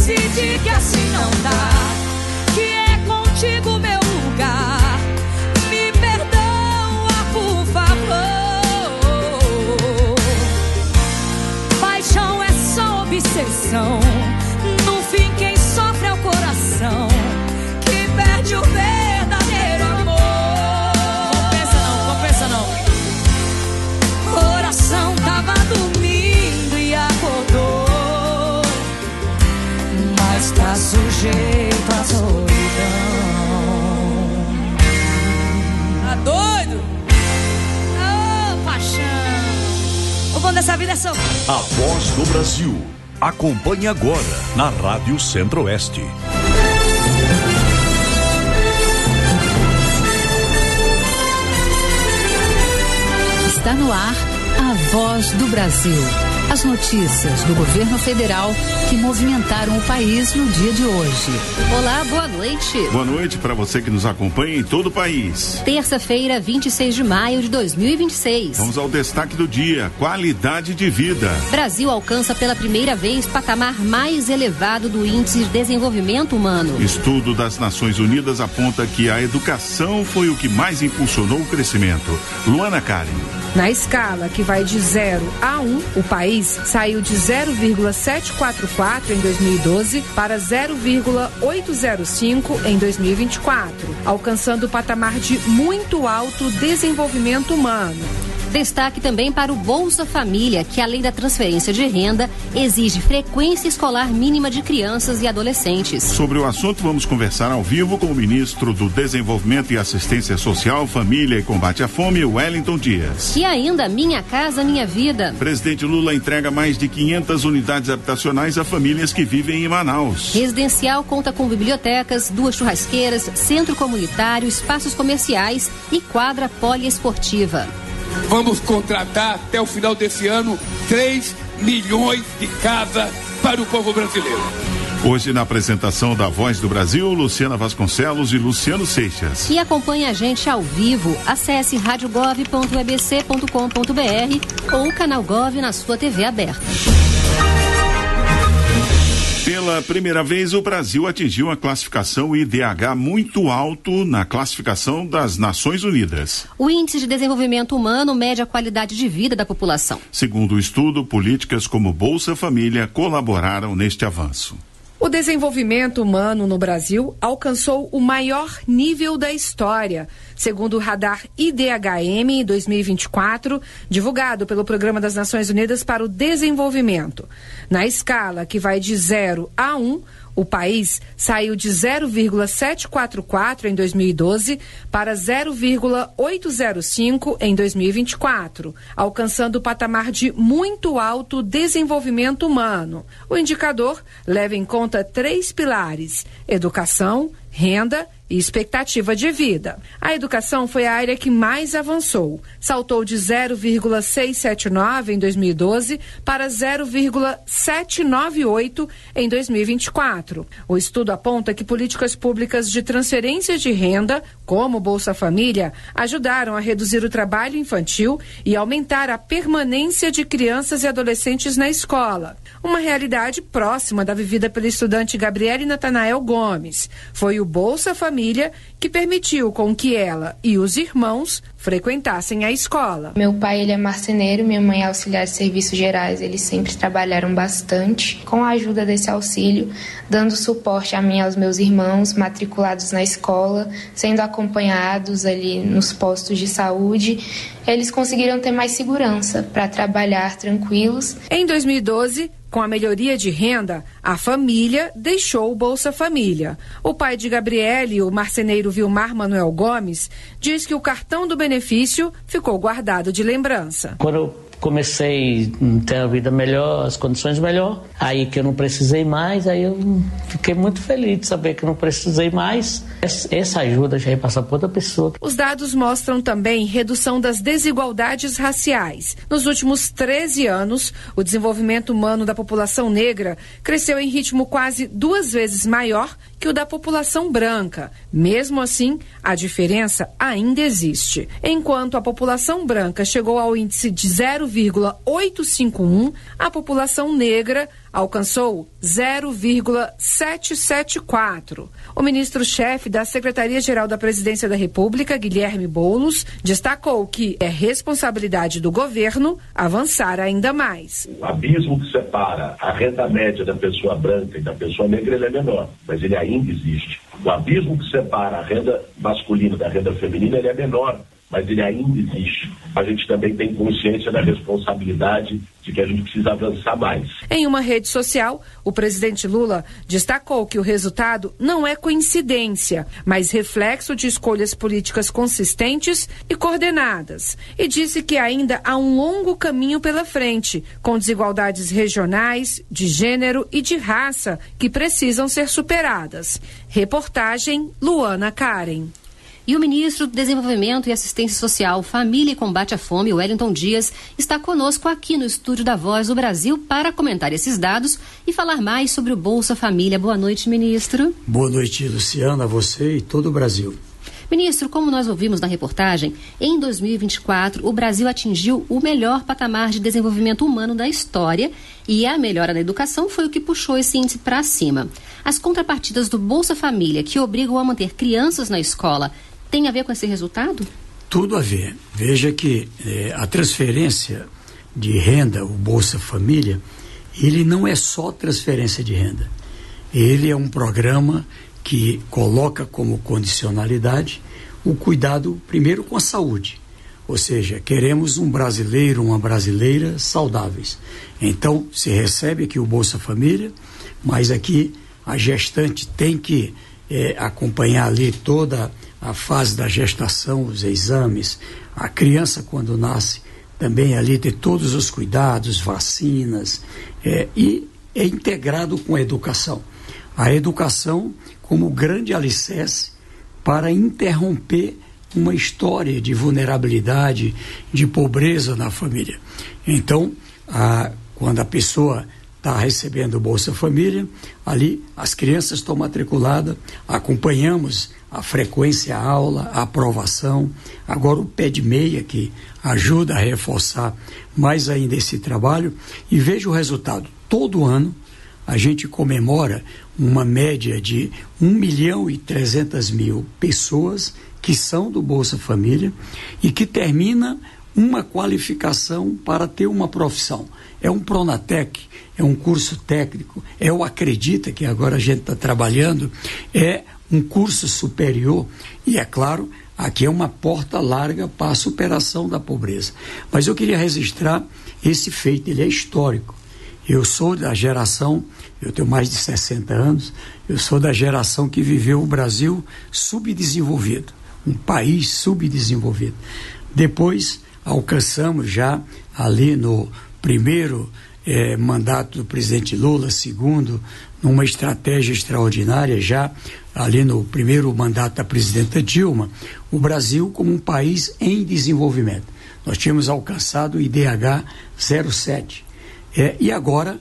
decidi que assim não dá, que é contigo meu lugar. Me perdoa, por favor. Paixão é só obsessão. No fim quem sofre é o coração, que perde o verdadeiro amor. Compensa não. Coração tava dormindo e acordou, mas tá sujeito à solidão. Tá doido? Ô, paixão. O bom dessa vida é sofrer. A Voz do Brasil. Acompanhe agora na Rádio Centro-Oeste. Está no ar a Voz do Brasil. As notícias do governo federal que movimentaram o país no dia de hoje. Olá, boa noite. Boa noite para você que nos acompanha em todo o país. Terça-feira, 26 de maio de 2026. Vamos ao destaque do dia: qualidade de vida. Brasil alcança pela primeira vez patamar mais elevado do Índice de Desenvolvimento Humano. Estudo das Nações Unidas aponta que a educação foi o que mais impulsionou o crescimento. Luana Karen. Na escala que vai de 0 a 1, o país saiu de 0,744 em 2012 para 0,805 em 2024, alcançando o patamar de muito alto desenvolvimento humano. Destaque também para o Bolsa Família, que além da transferência de renda, exige frequência escolar mínima de crianças e adolescentes. Sobre o assunto, vamos conversar ao vivo com o ministro do Desenvolvimento e Assistência Social, Família e Combate à Fome, Wellington Dias. E ainda Minha Casa Minha Vida. Presidente Lula entrega mais de 500 unidades habitacionais a famílias que vivem em Manaus. Residencial conta com bibliotecas, 2 churrasqueiras, centro comunitário, espaços comerciais e quadra poliesportiva. Vamos contratar até o final desse ano 3 milhões de casas para o povo brasileiro. Hoje, na apresentação da Voz do Brasil, Luciana Vasconcelos e Luciano Seixas. E acompanhe a gente ao vivo. Acesse radiogov.ebc.com.br ou o canal Gov na sua TV aberta. Pela primeira vez, o Brasil atingiu a classificação IDH muito alto na classificação das Nações Unidas. O Índice de Desenvolvimento Humano mede a qualidade de vida da população. Segundo o estudo, políticas como Bolsa Família colaboraram neste avanço. O desenvolvimento humano no Brasil alcançou o maior nível da história, segundo o radar IDHM 2024, divulgado pelo Programa das Nações Unidas para o Desenvolvimento. Na escala que vai de 0 a 1, o país saiu de 0,744 em 2012 para 0,805 em 2024, alcançando o patamar de muito alto desenvolvimento humano. O indicador leva em conta 3 pilares: educação, renda e expectativa de vida. A educação foi a área que mais avançou. Saltou de 0,679 em 2012 para 0,798 em 2024. O estudo aponta que políticas públicas de transferência de renda, como Bolsa Família, ajudaram a reduzir o trabalho infantil e aumentar a permanência de crianças e adolescentes na escola. Uma realidade próxima da vivida pela estudante Gabriele Natanael Gomes. Foi o Bolsa Família que permitiu com que ela e os irmãos frequentassem a escola. Meu pai, ele é marceneiro, minha mãe é auxiliar de serviços gerais. Eles sempre trabalharam bastante. Com a ajuda desse auxílio, dando suporte a mim e aos meus irmãos matriculados na escola, sendo acompanhados ali nos postos de saúde, eles conseguiram ter mais segurança para trabalhar tranquilos. Em 2012, com a melhoria de renda, a família deixou o Bolsa Família. O pai de Gabriele, o marceneiro Vilmar Manuel Gomes, diz que o cartão do benefício ficou guardado de lembrança. Quando eu comecei a ter a vida melhor, as condições melhor, aí que eu não precisei mais, aí eu fiquei muito feliz de saber que eu não precisei mais. Essa ajuda já ia passar para outra pessoa. Os dados mostram também redução das desigualdades raciais. Nos últimos 13 anos, o desenvolvimento humano da população negra cresceu em ritmo quase 2 vezes maior que o da população branca. Mesmo assim, a diferença ainda existe. Enquanto a população branca chegou ao índice de 0,9 0,851, a população negra alcançou 0,774. O ministro-chefe da Secretaria-Geral da Presidência da República, Guilherme Boulos, destacou que é responsabilidade do governo avançar ainda mais. O abismo que separa a renda média da pessoa branca e da pessoa negra, ele é menor, mas ele ainda existe. O abismo que separa a renda masculina da renda feminina, ele é menor, mas ele ainda existe. A gente também tem consciência da responsabilidade de que a gente precisa avançar mais. Em uma rede social, o presidente Lula destacou que o resultado não é coincidência, mas reflexo de escolhas políticas consistentes e coordenadas. E disse que ainda há um longo caminho pela frente, com desigualdades regionais, de gênero e de raça que precisam ser superadas. Reportagem Luana Karen. E o ministro do Desenvolvimento e Assistência Social, Família e Combate à Fome, Wellington Dias, está conosco aqui no estúdio da Voz do Brasil para comentar esses dados e falar mais sobre o Bolsa Família. Boa noite, ministro. Boa noite, Luciana, a você e todo o Brasil. Ministro, como nós ouvimos na reportagem, em 2024 o Brasil atingiu o melhor patamar de desenvolvimento humano da história e a melhora da educação foi o que puxou esse índice para cima. As contrapartidas do Bolsa Família, que obrigam a manter crianças na escola, tem a ver com esse resultado? Tudo a ver. Veja que a transferência de renda, o Bolsa Família, ele não é só transferência de renda. Ele é um programa que coloca como condicionalidade o cuidado primeiro com a saúde. Ou seja, queremos um brasileiro, uma brasileira saudáveis. Então, se recebe aqui o Bolsa Família, mas aqui a gestante tem que acompanhar ali toda a fase da gestação, os exames, a criança quando nasce também ali ter todos os cuidados, vacinas, e é integrado com a educação. A educação como grande alicerce para interromper uma história de vulnerabilidade, de pobreza na família. Então, quando a pessoa está recebendo o Bolsa Família, ali as crianças estão matriculadas, acompanhamos a frequência à aula, a aprovação, agora o pé de meia que ajuda a reforçar mais ainda esse trabalho e veja o resultado. Todo ano a gente comemora uma média de 1.300.000 pessoas que são do Bolsa Família e que termina uma qualificação para ter uma profissão. É um Pronatec, é um curso técnico, é o Acredita, que agora a gente está trabalhando, é um curso superior e, é claro, aqui é uma porta larga para a superação da pobreza. Mas eu queria registrar esse feito, ele é histórico. Eu sou da geração, eu tenho mais de 60 anos, eu sou da geração que viveu o Brasil subdesenvolvido, um país subdesenvolvido. Depois alcançamos já ali no primeiro mandato do presidente Lula, segundo, numa estratégia extraordinária, já ali no primeiro mandato da presidenta Dilma, o Brasil como um país em desenvolvimento. Nós tínhamos alcançado o IDH 07. E agora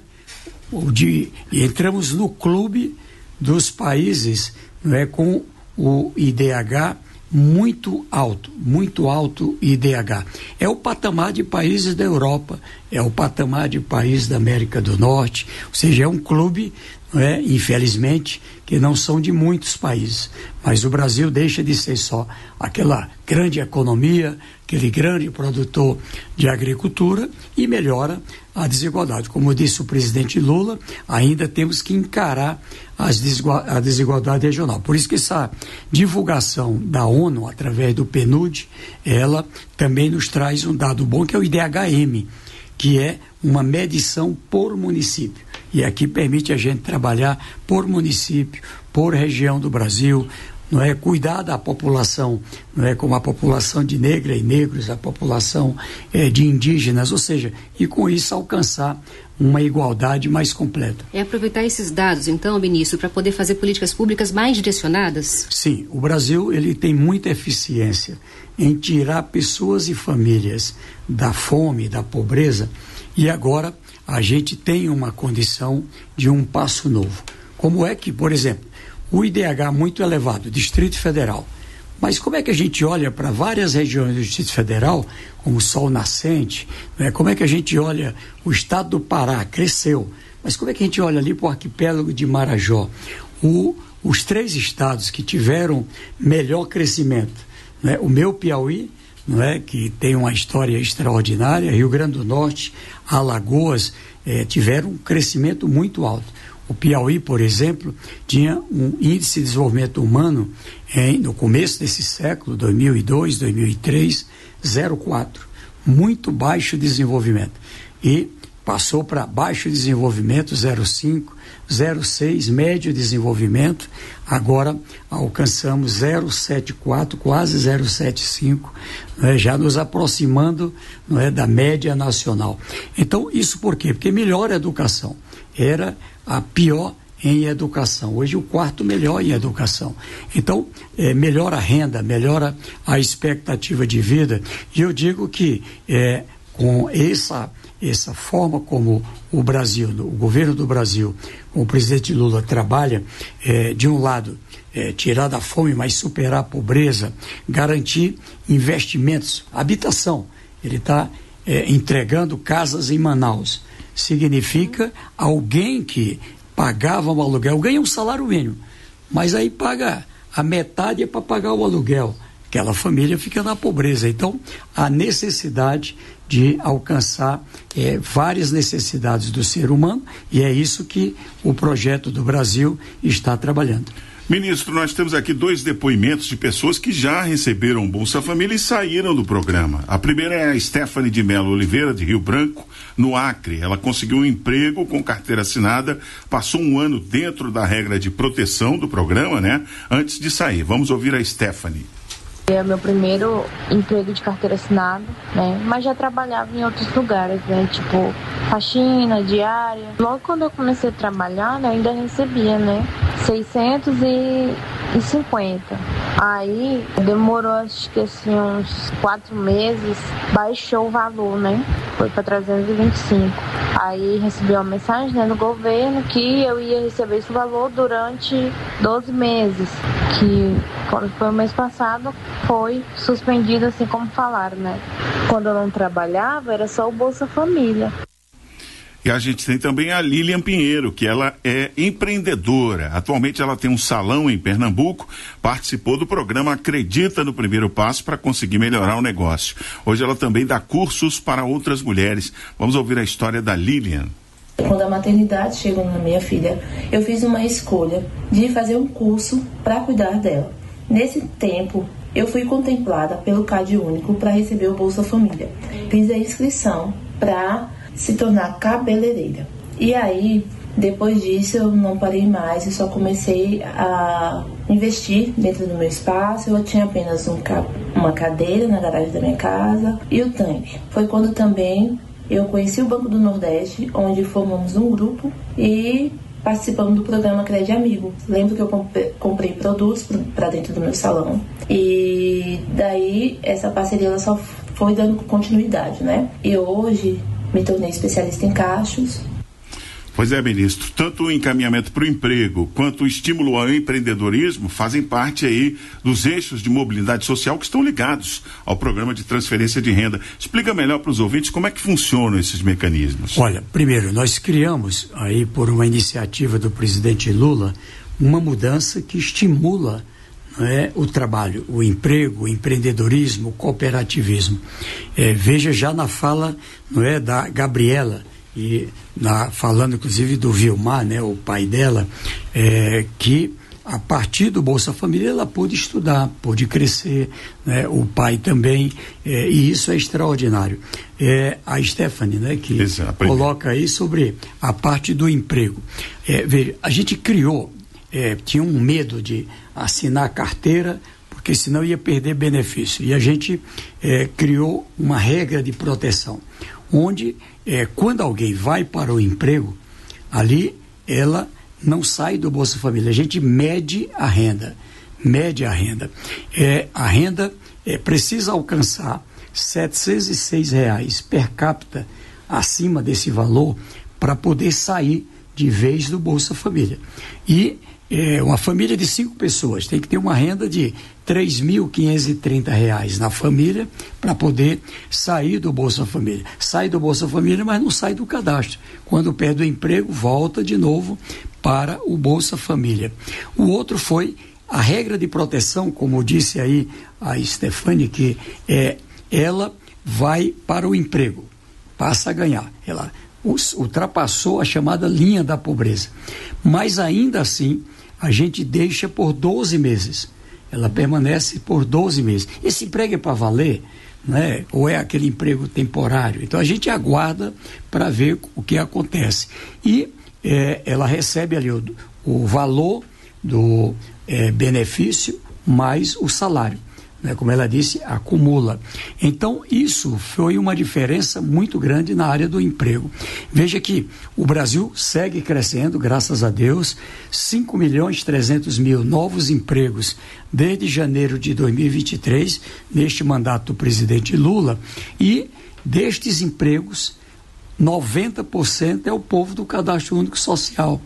entramos no clube dos países, não é, com o IDH muito alto IDH. É o patamar de países da Europa, é o patamar de países da América do Norte, ou seja, é um clube, não é, infelizmente, que não são de muitos países, mas o Brasil deixa de ser só aquela grande economia, aquele grande produtor de agricultura e melhora a desigualdade. Como disse o presidente Lula, ainda temos que encarar a desigualdade regional. Por isso que essa divulgação da ONU, através do PNUD, ela também nos traz um dado bom, que é o IDHM, que é uma medição por município. E aqui permite a gente trabalhar por município, por região do Brasil, não é, cuidar da população, não é, como a população de negras e negros, a população de indígenas, ou seja, e com isso alcançar uma igualdade mais completa. É aproveitar esses dados, então, ministro, para poder fazer políticas públicas mais direcionadas? Sim, o Brasil ele tem muita eficiência em tirar pessoas e famílias da fome, da pobreza, e agora a gente tem uma condição de um passo novo. Como é que, por exemplo, o IDH muito elevado, Distrito Federal, Mas como é que a gente olha para várias regiões do Distrito Federal, como o Sol Nascente, né? Como é que a gente olha o estado do Pará, cresceu, mas como é que a gente olha ali para o arquipélago de Marajó? Os 3 estados que tiveram melhor crescimento, né? O meu Piauí, não é, que tem uma história extraordinária, Rio Grande do Norte, Alagoas, tiveram um crescimento muito alto. O Piauí, por exemplo, tinha um índice de desenvolvimento humano no começo desse século, 2002, 2003, 0,4, muito baixo desenvolvimento. E passou para baixo desenvolvimento, 0,5, 0,6, médio desenvolvimento, agora alcançamos 0,74, quase 0,75, né, já nos aproximando, não é, da média nacional. Então, isso por quê? Porque melhora a educação. Era a pior em educação. Hoje o 4º melhor em educação. Então, melhora a renda, melhora a expectativa de vida. E eu digo que com essa forma como o Brasil, o governo do Brasil, com o presidente Lula trabalha, de um lado, tirar da fome, mas superar a pobreza, garantir investimentos, habitação. Ele está entregando casas em Manaus. Significa alguém que pagava um aluguel, ganha um salário mínimo, mas aí paga a metade para pagar o aluguel. Aquela família fica na pobreza. Então, a necessidade de alcançar várias necessidades do ser humano, e é isso que o projeto do Brasil está trabalhando. Ministro, nós temos aqui 2 depoimentos de pessoas que já receberam Bolsa Família e saíram do programa. A primeira é a Stephanie de Melo Oliveira, de Rio Branco, no Acre. Ela conseguiu um emprego com carteira assinada, passou um ano dentro da regra de proteção do programa, né? Antes de sair. Vamos ouvir a Stephanie. É meu primeiro emprego de carteira assinada, né? Mas já trabalhava em outros lugares, né? Tipo, faxina, diária. Logo quando eu comecei a trabalhar, né, ainda recebia, né? 650. Aí demorou, acho que assim, uns 4 meses, baixou o valor, né? Foi para 325. Aí recebi uma mensagem, né, no governo que eu ia receber esse valor durante 12 meses. Que quando foi o mês passado, foi suspendido, assim como falaram, né? Quando eu não trabalhava, era só o Bolsa Família. E a gente tem também a Lilian Pinheiro, que ela é empreendedora. Atualmente ela tem um salão em Pernambuco, participou do programa Acredita no Primeiro Passo para conseguir melhorar o negócio. Hoje ela também dá cursos para outras mulheres. Vamos ouvir a história da Lilian. Quando a maternidade chegou na minha filha, eu fiz uma escolha de fazer um curso para cuidar dela. Nesse tempo, eu fui contemplada pelo CAD Único para receber o Bolsa Família. Fiz a inscrição para se tornar cabeleireira. E aí, depois disso, eu não parei mais, eu só comecei a investir dentro do meu espaço. Eu tinha apenas uma cadeira na garagem da minha casa e o tanque. Foi quando também eu conheci o Banco do Nordeste, onde formamos um grupo e participamos do programa Crédito Amigo. Lembro que eu comprei produtos para dentro do meu salão. E daí, essa parceria ela só foi dando continuidade, né? E hoje me tornei especialista em cachos. Pois é, ministro, tanto o encaminhamento para o emprego quanto o estímulo ao empreendedorismo fazem parte aí dos eixos de mobilidade social que estão ligados ao programa de transferência de renda. Explica melhor para os ouvintes como é que funcionam esses mecanismos. Olha, primeiro, nós criamos aí por uma iniciativa do presidente Lula uma mudança que estimula, não é, o trabalho, o emprego, o empreendedorismo, o cooperativismo. Veja já na fala, não é, da Gabriela, e falando inclusive do Vilmar, né, o pai dela, que a partir do Bolsa Família ela pôde estudar, pôde crescer, né, o pai também, e isso é extraordinário. A Stephanie, né, que coloca aí sobre a parte do emprego. Veja, a gente criou, tinha um medo de assinar a carteira, porque senão ia perder benefício, e a gente criou uma regra de proteção, onde quando alguém vai para o emprego, ali ela não sai do Bolsa Família, a gente mede a renda. A renda precisa alcançar R$706 per capita acima desse valor para poder sair de vez do Bolsa Família. E uma família de 5 pessoas tem que ter uma renda de R$ 3.530 na família para poder sair do Bolsa Família. Sai do Bolsa Família, mas não sai do cadastro. Quando perde o emprego, volta de novo para o Bolsa Família. O outro foi a regra de proteção, como disse aí a Stefani, que ela vai para o emprego, passa a ganhar. Ela ultrapassou a chamada linha da pobreza. Mas ainda assim, a gente deixa por 12 meses. Ela permanece por 12 meses. Esse emprego é para valer, né? Ou é aquele emprego temporário? Então a gente aguarda para ver o que acontece. E ela recebe ali o valor do benefício mais o salário. Como ela disse, acumula. Então, isso foi uma diferença muito grande na área do emprego. Veja que o Brasil segue crescendo, graças a Deus, 5.300.000 novos empregos desde janeiro de 2023, neste mandato do presidente Lula, e destes empregos, 90% é o povo do Cadastro Único Social.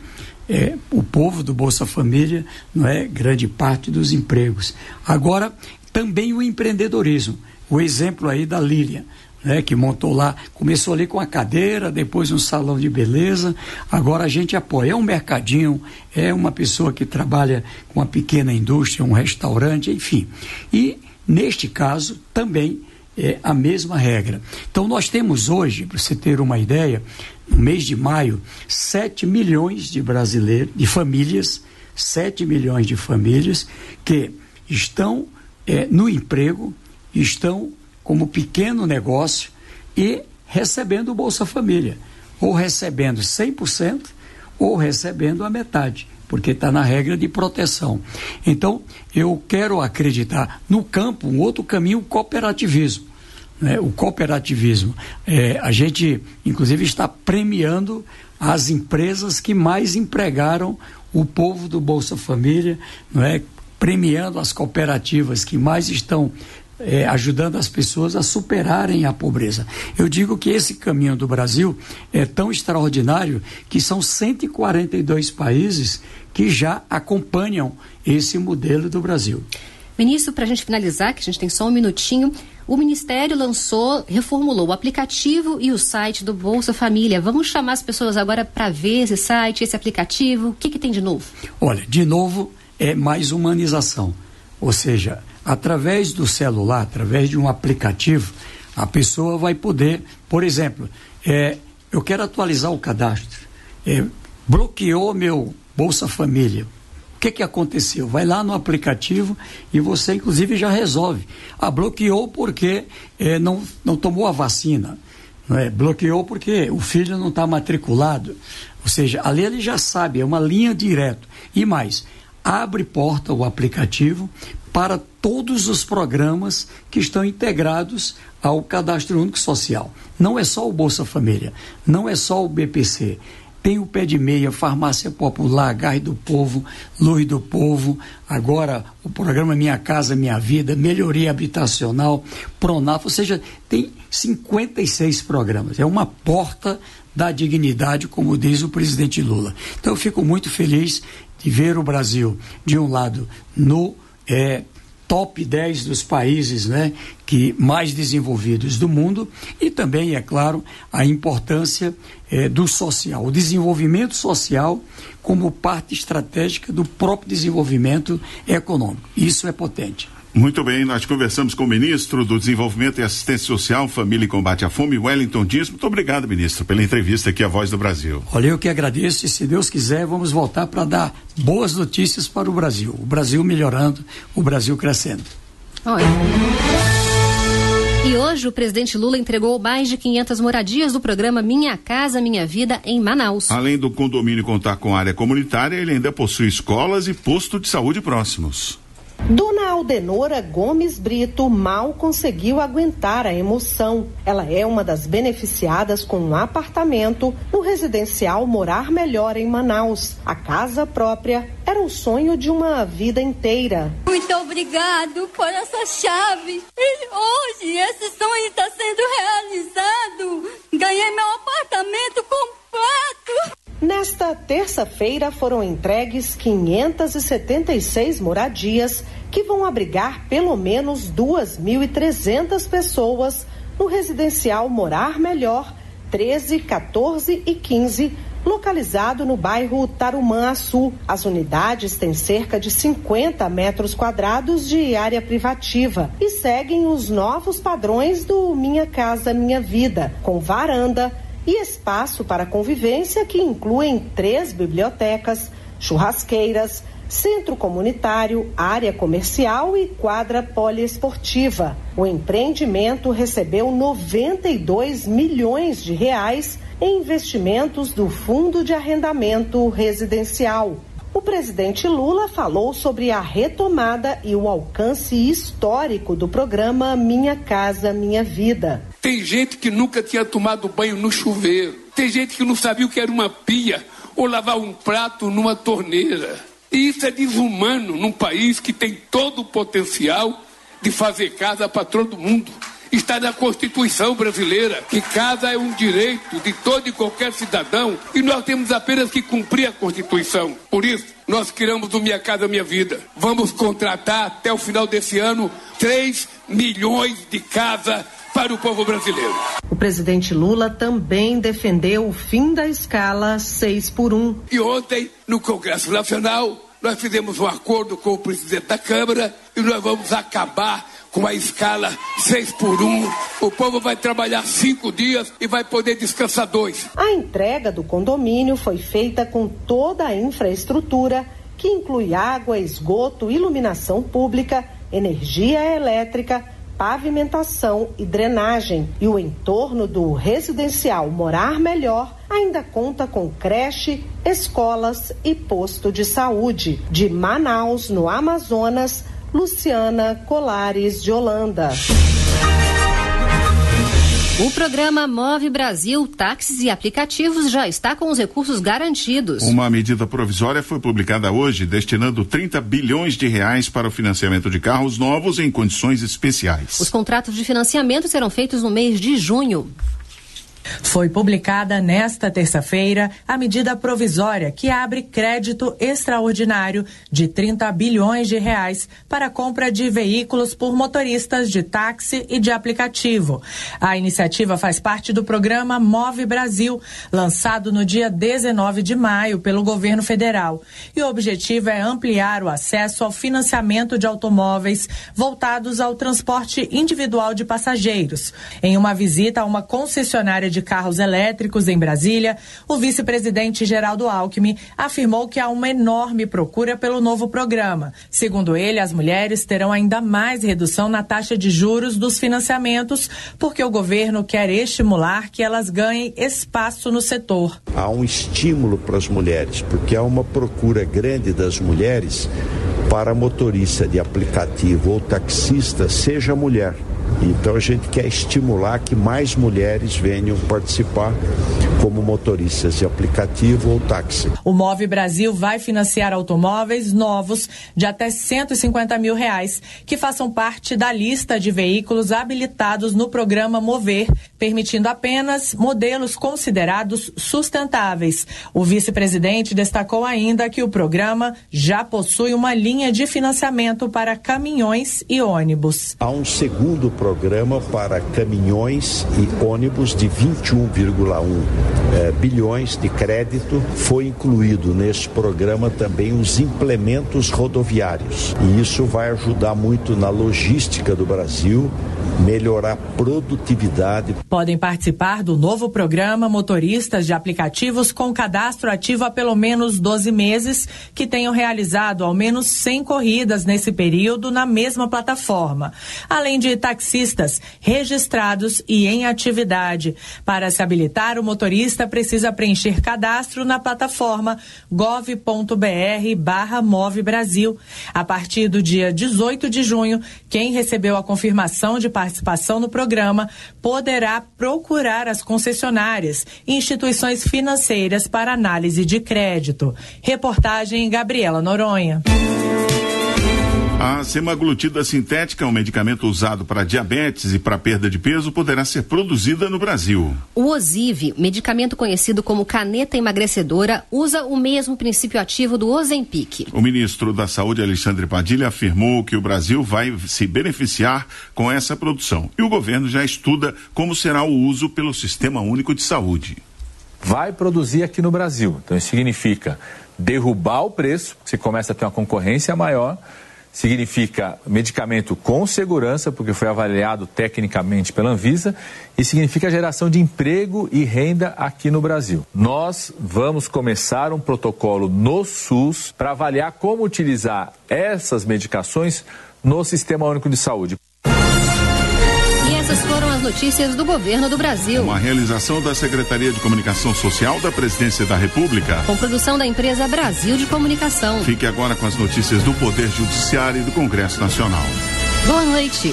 O povo do Bolsa Família, não é grande parte dos empregos. Agora, também o empreendedorismo, o exemplo aí da Lília, né, que montou lá, começou ali com a cadeira, depois um salão de beleza, agora a gente apoia, é um mercadinho, é uma pessoa que trabalha com uma pequena indústria, um restaurante, enfim. E, neste caso, também é a mesma regra. Então, nós temos hoje, para você ter uma ideia, no mês de maio, 7 milhões de brasileiros, de famílias, 7 milhões de famílias que estão no emprego, estão como pequeno negócio e recebendo o Bolsa Família, ou recebendo 100% ou recebendo a metade, porque está na regra de proteção. Então, eu quero acreditar no campo, um outro caminho, o cooperativismo. O cooperativismo, a gente inclusive está premiando as empresas que mais empregaram o povo do Bolsa Família, premiando as cooperativas que mais estão ajudando as pessoas a superarem a pobreza. Eu digo que esse caminho do Brasil é tão extraordinário que são 142 países que já acompanham esse modelo do Brasil. Ministro, para a gente finalizar, que a gente tem só um minutinho, o Ministério reformulou o aplicativo e o site do Bolsa Família. Vamos chamar as pessoas agora para ver esse site, esse aplicativo. O que tem de novo? Olha, de novo, é mais humanização. Ou seja, através do celular, através de um aplicativo, a pessoa vai poder, por exemplo, eu quero atualizar o cadastro, bloqueou meu Bolsa Família. O que aconteceu? Vai lá no aplicativo e você, inclusive, já resolve. Bloqueou porque não tomou a vacina. Bloqueou porque o filho não está matriculado. Ou seja, ali ele já sabe, é uma linha direta. E mais, abre porta o aplicativo para todos os programas que estão integrados ao Cadastro Único Social. Não é só o Bolsa Família, não é só o BPC. Tem o Pé de Meia, Farmácia Popular, Gás do Povo, Luz do Povo, agora o programa Minha Casa Minha Vida, Melhoria Habitacional, Pronaf, ou seja, tem 56 programas. É uma porta da dignidade, como diz o presidente Lula. Então eu fico muito feliz de ver o Brasil, de um lado, no top 10 dos países que mais desenvolvidos do mundo, e também, é claro, a importância do social, o desenvolvimento social como parte estratégica do próprio desenvolvimento econômico. Isso é potente. Muito bem, nós conversamos com o ministro do Desenvolvimento e Assistência Social, Família e Combate à Fome, Wellington Dias. Muito obrigado, ministro, pela entrevista aqui à Voz do Brasil. Olha, eu que agradeço, e se Deus quiser, vamos voltar para dar boas notícias para o Brasil. O Brasil melhorando, o Brasil crescendo. Olha. E hoje o presidente Lula entregou mais de 500 moradias do programa Minha Casa Minha Vida em Manaus. Além do condomínio contar com área comunitária, ele ainda possui escolas e posto de saúde próximos. Dona Aldenora Gomes Brito mal conseguiu aguentar a emoção. Ela é uma das beneficiadas com um apartamento no residencial Morar Melhor em Manaus. A casa própria era o sonho de uma vida inteira. Muito obrigado por essa chave. E hoje esse sonho está sendo realizado. Ganhei meu apartamento completo. Nesta terça-feira foram entregues 576 moradias que vão abrigar pelo menos 2.300 pessoas no residencial Morar Melhor 13, 14 e 15, localizado no bairro Tarumã-Açu. As unidades têm cerca de 50 metros quadrados de área privativa e seguem os novos padrões do Minha Casa Minha Vida, com varanda e espaço para convivência que incluem 3 bibliotecas, churrasqueiras, centro comunitário, área comercial e quadra poliesportiva. O empreendimento recebeu 92 milhões de reais em investimentos do Fundo de Arrendamento Residencial. O presidente Lula falou sobre a retomada e o alcance histórico do programa Minha Casa Minha Vida. Tem gente que nunca tinha tomado banho no chuveiro. Tem gente que não sabia o que era uma pia ou lavar um prato numa torneira. E isso é desumano num país que tem todo o potencial de fazer casa para todo mundo. Está na Constituição brasileira, que casa é um direito de todo e qualquer cidadão e nós temos apenas que cumprir a Constituição. Por isso, nós criamos o Minha Casa Minha Vida. Vamos contratar até o final desse ano 3 milhões de casas para o povo brasileiro. O presidente Lula também defendeu o fim da escala 6x1. E ontem, no Congresso Nacional, nós fizemos um acordo com o presidente da Câmara e nós vamos acabar com a escala 6x1. O povo vai trabalhar 5 dias e vai poder descansar 2. A entrega do condomínio foi feita com toda a infraestrutura, que inclui água, esgoto, iluminação pública, energia elétrica, pavimentação e drenagem. E o entorno do residencial Morar Melhor ainda conta com creche, escolas e posto de saúde. De Manaus, no Amazonas, Luciana Colares de Holanda. O programa Move Brasil Táxis e Aplicativos já está com os recursos garantidos. Uma medida provisória foi publicada hoje, destinando 30 bilhões de reais para o financiamento de carros novos em condições especiais. Os contratos de financiamento serão feitos no mês de junho. Foi publicada nesta terça-feira a medida provisória que abre crédito extraordinário de 30 bilhões de reais para a compra de veículos por motoristas de táxi e de aplicativo. A iniciativa faz parte do programa Move Brasil, lançado no dia 19 de maio pelo governo federal. E o objetivo é ampliar o acesso ao financiamento de automóveis voltados ao transporte individual de passageiros. Em uma visita a uma concessionária de carros elétricos em Brasília, o vice-presidente Geraldo Alckmin afirmou que há uma enorme procura pelo novo programa. Segundo ele, as mulheres terão ainda mais redução na taxa de juros dos financiamentos, porque o governo quer estimular que elas ganhem espaço no setor. Há um estímulo para as mulheres, porque há uma procura grande das mulheres para motorista de aplicativo ou taxista, seja mulher. Então a gente quer estimular que mais mulheres venham participar como motoristas de aplicativo ou táxi. O Move Brasil vai financiar automóveis novos de até R$150 mil, que façam parte da lista de veículos habilitados no programa Mover, permitindo apenas modelos considerados sustentáveis. O vice-presidente destacou ainda que o programa já possui uma linha de financiamento para caminhões e ônibus. Há um segundo programa para caminhões e ônibus de 21,1 bilhões de crédito. Foi incluído neste programa também os implementos rodoviários. E isso vai ajudar muito na logística do Brasil, melhorar a produtividade. Podem participar do novo programa motoristas de aplicativos com cadastro ativo há pelo menos 12 meses, que tenham realizado ao menos 100 corridas nesse período na mesma plataforma, além de taxistas registrados e em atividade. Para se habilitar, o motorista precisa preencher cadastro na plataforma gov.br/Move Brasil. A partir do dia 18 de junho, quem recebeu a confirmação de participação no programa poderá procurar as concessionárias e instituições financeiras para análise de crédito. Reportagem Gabriela Noronha. A semaglutida sintética, um medicamento usado para diabetes e para perda de peso, poderá ser produzida no Brasil. O Ozivy, medicamento conhecido como caneta emagrecedora, usa o mesmo princípio ativo do Ozempic. O ministro da Saúde, Alexandre Padilha, afirmou que o Brasil vai se beneficiar com essa produção. E o governo já estuda como será o uso pelo Sistema Único de Saúde. Vai produzir aqui no Brasil. Então isso significa derrubar o preço, você começa a ter uma concorrência maior. Significa medicamento com segurança, porque foi avaliado tecnicamente pela Anvisa, e significa geração de emprego e renda aqui no Brasil. Nós vamos começar um protocolo no SUS para avaliar como utilizar essas medicações no Sistema Único de Saúde. E essas foram as notícias do governo do Brasil. Uma realização da Secretaria de Comunicação Social da Presidência da República. Com produção da empresa Brasil de Comunicação. Fique agora com as notícias do Poder Judiciário e do Congresso Nacional. Boa noite.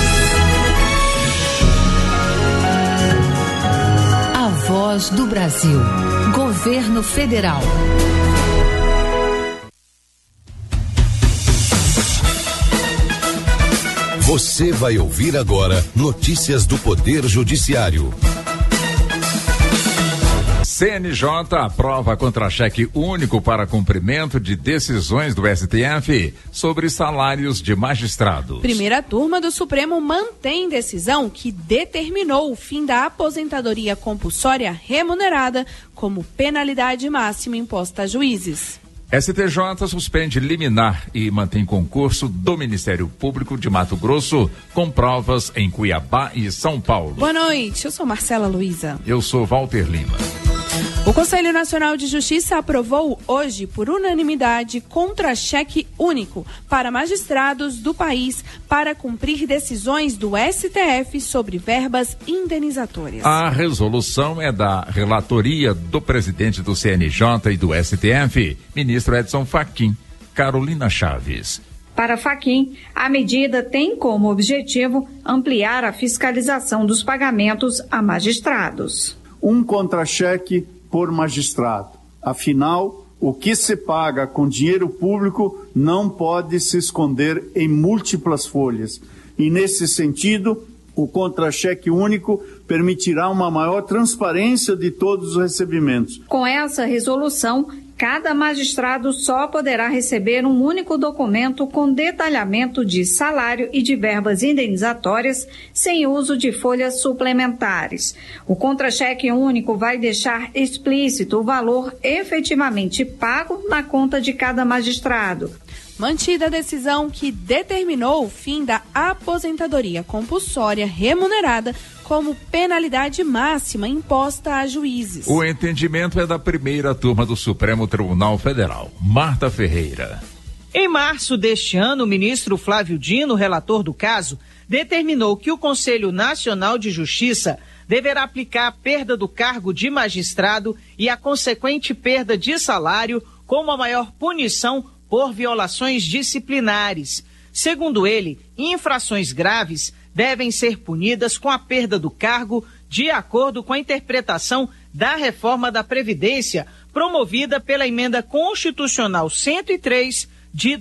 A Voz do Brasil. Governo Federal. Você vai ouvir agora notícias do Poder Judiciário. CNJ aprova contra-cheque único para cumprimento de decisões do STF sobre salários de magistrado. Primeira turma do Supremo mantém decisão que determinou o fim da aposentadoria compulsória remunerada como penalidade máxima imposta a juízes. STJ suspende liminar e mantém concurso do Ministério Público de Mato Grosso com provas em Cuiabá e São Paulo. Boa noite, eu sou Marcela Luiza. Eu sou Walter Lima. O Conselho Nacional de Justiça aprovou hoje, por unanimidade, contra-cheque único para magistrados do país para cumprir decisões do STF sobre verbas indenizatórias. A resolução é da relatoria do presidente do CNJ e do STF, ministro Edson Fachin. Carolina Chaves. Para Fachin, a medida tem como objetivo ampliar a fiscalização dos pagamentos a magistrados. Um contra-cheque por magistrado. Afinal, o que se paga com dinheiro público não pode se esconder em múltiplas folhas. E, nesse sentido, o contra-cheque único permitirá uma maior transparência de todos os recebimentos. Com essa resolução, cada magistrado só poderá receber um único documento com detalhamento de salário e de verbas indenizatórias, sem uso de folhas suplementares. O contra-cheque único vai deixar explícito o valor efetivamente pago na conta de cada magistrado. Mantida a decisão que determinou o fim da aposentadoria compulsória remunerada como penalidade máxima imposta a juízes. O entendimento é da primeira turma do Supremo Tribunal Federal. Marta Ferreira. Em março deste ano, o ministro Flávio Dino, relator do caso, determinou que o Conselho Nacional de Justiça deverá aplicar a perda do cargo de magistrado e a consequente perda de salário como a maior punição por violações disciplinares. Segundo ele, infrações graves devem ser punidas com a perda do cargo de acordo com a interpretação da reforma da Previdência promovida pela Emenda Constitucional 103 de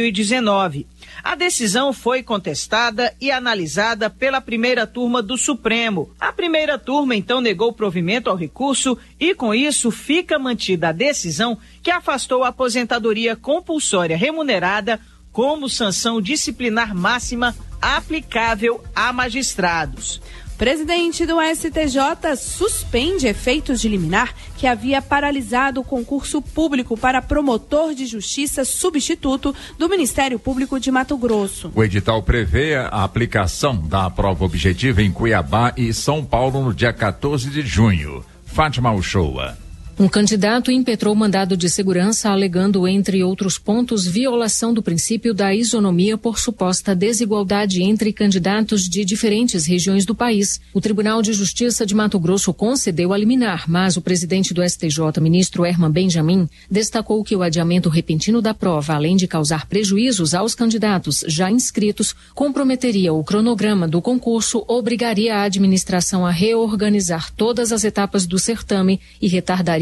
2019. A decisão foi contestada e analisada pela primeira turma do Supremo. A primeira turma, então, negou provimento ao recurso e, com isso, fica mantida a decisão que afastou a aposentadoria compulsória remunerada como sanção disciplinar máxima aplicável a magistrados. Presidente do STJ suspende efeitos de liminar que havia paralisado o concurso público para promotor de justiça substituto do Ministério Público de Mato Grosso. O edital prevê a aplicação da prova objetiva em Cuiabá e São Paulo no dia 14 de junho. Fátima Uchoa. Um candidato impetrou mandado de segurança alegando, entre outros pontos, violação do princípio da isonomia por suposta desigualdade entre candidatos de diferentes regiões do país. O Tribunal de Justiça de Mato Grosso concedeu a liminar, mas o presidente do STJ, ministro Herman Benjamin, destacou que o adiamento repentino da prova, além de causar prejuízos aos candidatos já inscritos, comprometeria o cronograma do concurso, obrigaria a administração a reorganizar todas as etapas do certame e retardaria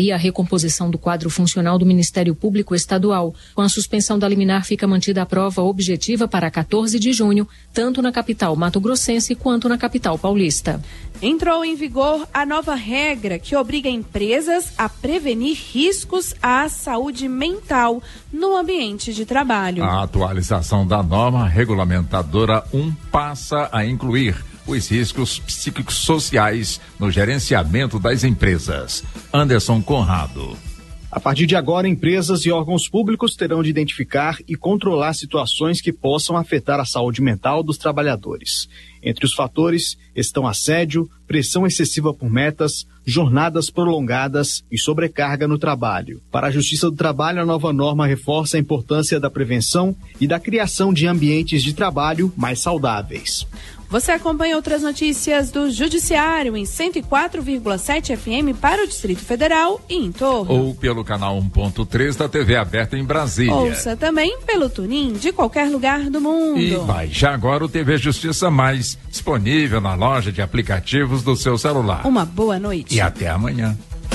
previa a recomposição do quadro funcional do Ministério Público Estadual. Com a suspensão da liminar, fica mantida a prova objetiva para 14 de junho, tanto na capital mato-grossense quanto na capital paulista. Entrou em vigor a nova regra que obriga empresas a prevenir riscos à saúde mental no ambiente de trabalho. A atualização da norma regulamentadora 1 passa a incluir os riscos psicossociais no gerenciamento das empresas. Anderson Conrado. A partir de agora, empresas e órgãos públicos terão de identificar e controlar situações que possam afetar a saúde mental dos trabalhadores. Entre os fatores estão assédio, pressão excessiva por metas, jornadas prolongadas e sobrecarga no trabalho. Para a Justiça do Trabalho, a nova norma reforça a importância da prevenção e da criação de ambientes de trabalho mais saudáveis. Você acompanha outras notícias do Judiciário em 104,7 FM para o Distrito Federal e em torno. Ou pelo canal 1.3 da TV aberta em Brasília. Ouça também pelo TuneIn de qualquer lugar do mundo. E baixe agora o TV Justiça Mais, disponível na loja de aplicativos do seu celular. Uma boa noite. E até amanhã.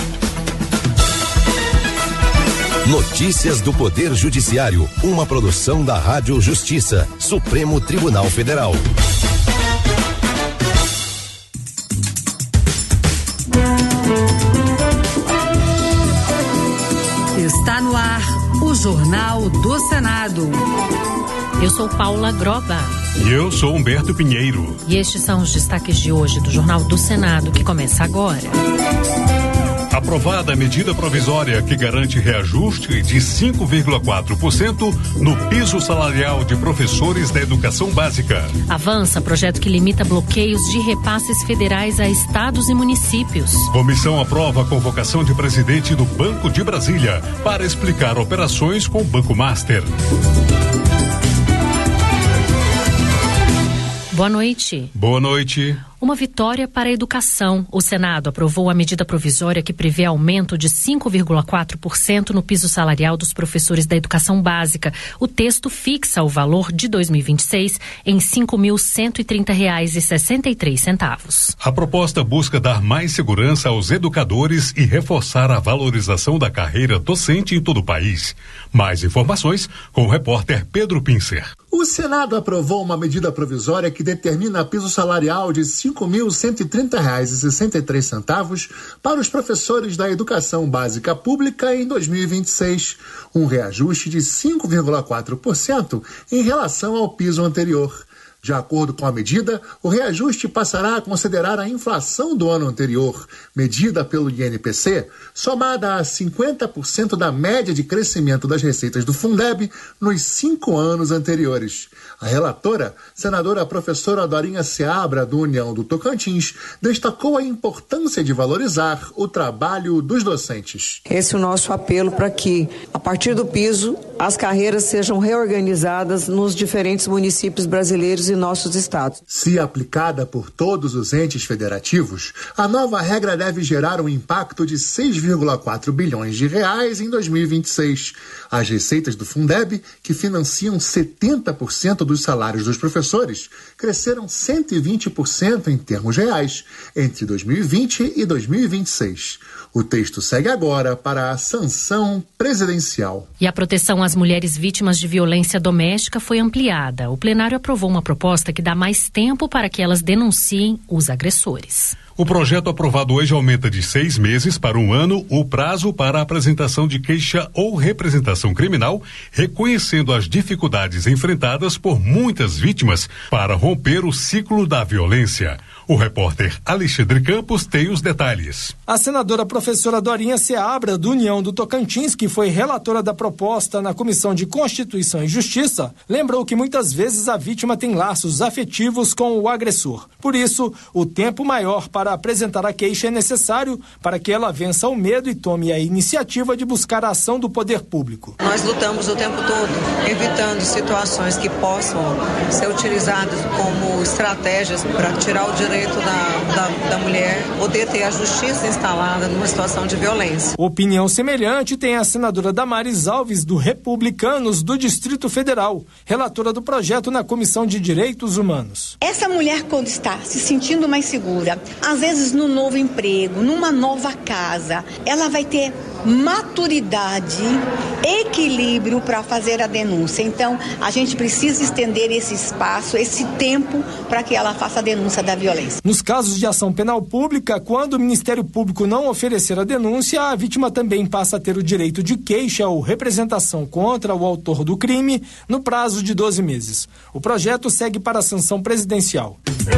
Notícias do Poder Judiciário, uma produção da Rádio Justiça, Supremo Tribunal Federal. Está no ar o Jornal do Senado. Eu sou Paula Groba. E eu sou Humberto Pinheiro. E estes são os destaques de hoje do Jornal do Senado, que começa agora. Aprovada a medida provisória que garante reajuste de 5,4% no piso salarial de professores da educação básica. Avança projeto que limita bloqueios de repasses federais a estados e municípios. Comissão aprova a convocação de presidente do Banco de Brasília para explicar operações com o Banco Master. Boa noite. Boa noite. Uma vitória para a educação. O Senado aprovou a medida provisória que prevê aumento de 5,4% no piso salarial dos professores da educação básica. O texto fixa o valor de 2026 em R$ 5.130,63. A proposta busca dar mais segurança aos educadores e reforçar a valorização da carreira docente em todo o país. Mais informações com o repórter Pedro Pincer. O Senado aprovou uma medida provisória que determina piso salarial de R$ 5.130,63 para os professores da educação básica pública em 2026, um reajuste de 5,4% em relação ao piso anterior. De acordo com a medida, o reajuste passará a considerar a inflação do ano anterior, medida pelo INPC, somada a 50% da média de crescimento das receitas do Fundeb nos 5 anos anteriores. A relatora, senadora professora Dorinha Seabra, do União do Tocantins, destacou a importância de valorizar o trabalho dos docentes. Esse é o nosso apelo para que, a partir do piso, as carreiras sejam reorganizadas nos diferentes municípios brasileiros e nossos estados. Se aplicada por todos os entes federativos, a nova regra deve gerar um impacto de 6,4 bilhões de reais em 2026. As receitas do Fundeb, que financiam 70% dos salários dos professores, cresceram 120% em termos reais entre 2020 e 2026. O texto segue agora para a sanção presidencial. E a proteção às mulheres vítimas de violência doméstica foi ampliada. O plenário aprovou uma proposta que dá mais tempo para que elas denunciem os agressores. O projeto aprovado hoje aumenta de 6 meses para 1 ano o prazo para a apresentação de queixa ou representação criminal, reconhecendo as dificuldades enfrentadas por muitas vítimas para romper o ciclo da violência. O repórter Alexandre Campos tem os detalhes. A senadora professora Dorinha Seabra, do União do Tocantins, que foi relatora da proposta na Comissão de Constituição e Justiça, lembrou que muitas vezes a vítima tem laços afetivos com o agressor. Por isso, o tempo maior para apresentar a queixa é necessário para que ela vença o medo e tome a iniciativa de buscar a ação do poder público. Nós lutamos o tempo todo, evitando situações que possam ser utilizadas como estratégias para tirar o direito da mulher poder ter a justiça instalada numa situação de violência. Opinião semelhante tem a senadora Damares Alves, do Republicanos do Distrito Federal, relatora do projeto na Comissão de Direitos Humanos. Essa mulher, quando está se sentindo mais segura, às vezes no novo emprego, numa nova casa, ela vai ter maturidade, equilíbrio para fazer a denúncia. Então, a gente precisa estender esse espaço, esse tempo, para que ela faça a denúncia da violência. Nos casos de ação penal pública, quando o Ministério Público não oferecer a denúncia, a vítima também passa a ter o direito de queixa ou representação contra o autor do crime no prazo de 12 meses. O projeto segue para a sanção presidencial.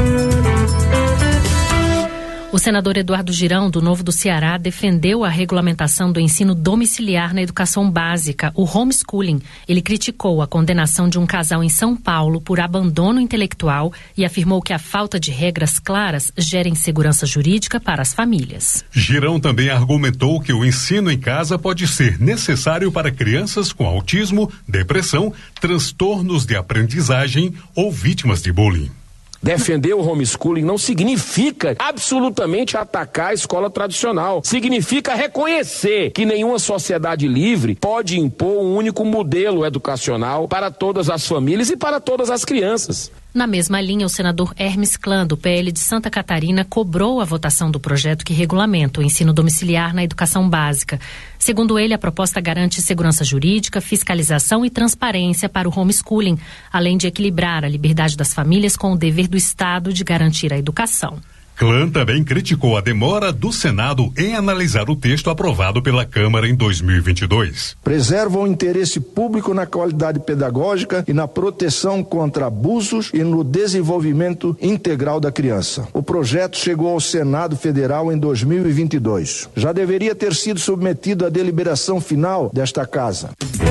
O senador Eduardo Girão, do Novo do Ceará, defendeu a regulamentação do ensino domiciliar na educação básica, o homeschooling. Ele criticou a condenação de um casal em São Paulo por abandono intelectual e afirmou que a falta de regras claras gera insegurança jurídica para as famílias. Girão também argumentou que o ensino em casa pode ser necessário para crianças com autismo, depressão, transtornos de aprendizagem ou vítimas de bullying. Defender o homeschooling não significa absolutamente atacar a escola tradicional. Significa reconhecer que nenhuma sociedade livre pode impor um único modelo educacional para todas as famílias e para todas as crianças. Na mesma linha, o senador Hermes Clã, do PL de Santa Catarina, cobrou a votação do projeto que regulamenta o ensino domiciliar na educação básica. Segundo ele, a proposta garante segurança jurídica, fiscalização e transparência para o homeschooling, além de equilibrar a liberdade das famílias com o dever do Estado de garantir a educação. Clã também criticou a demora do Senado em analisar o texto aprovado pela Câmara em 2022. Preserva o interesse público na qualidade pedagógica e na proteção contra abusos e no desenvolvimento integral da criança. O projeto chegou ao Senado Federal em 2022. Já deveria ter sido submetido à deliberação final desta Casa.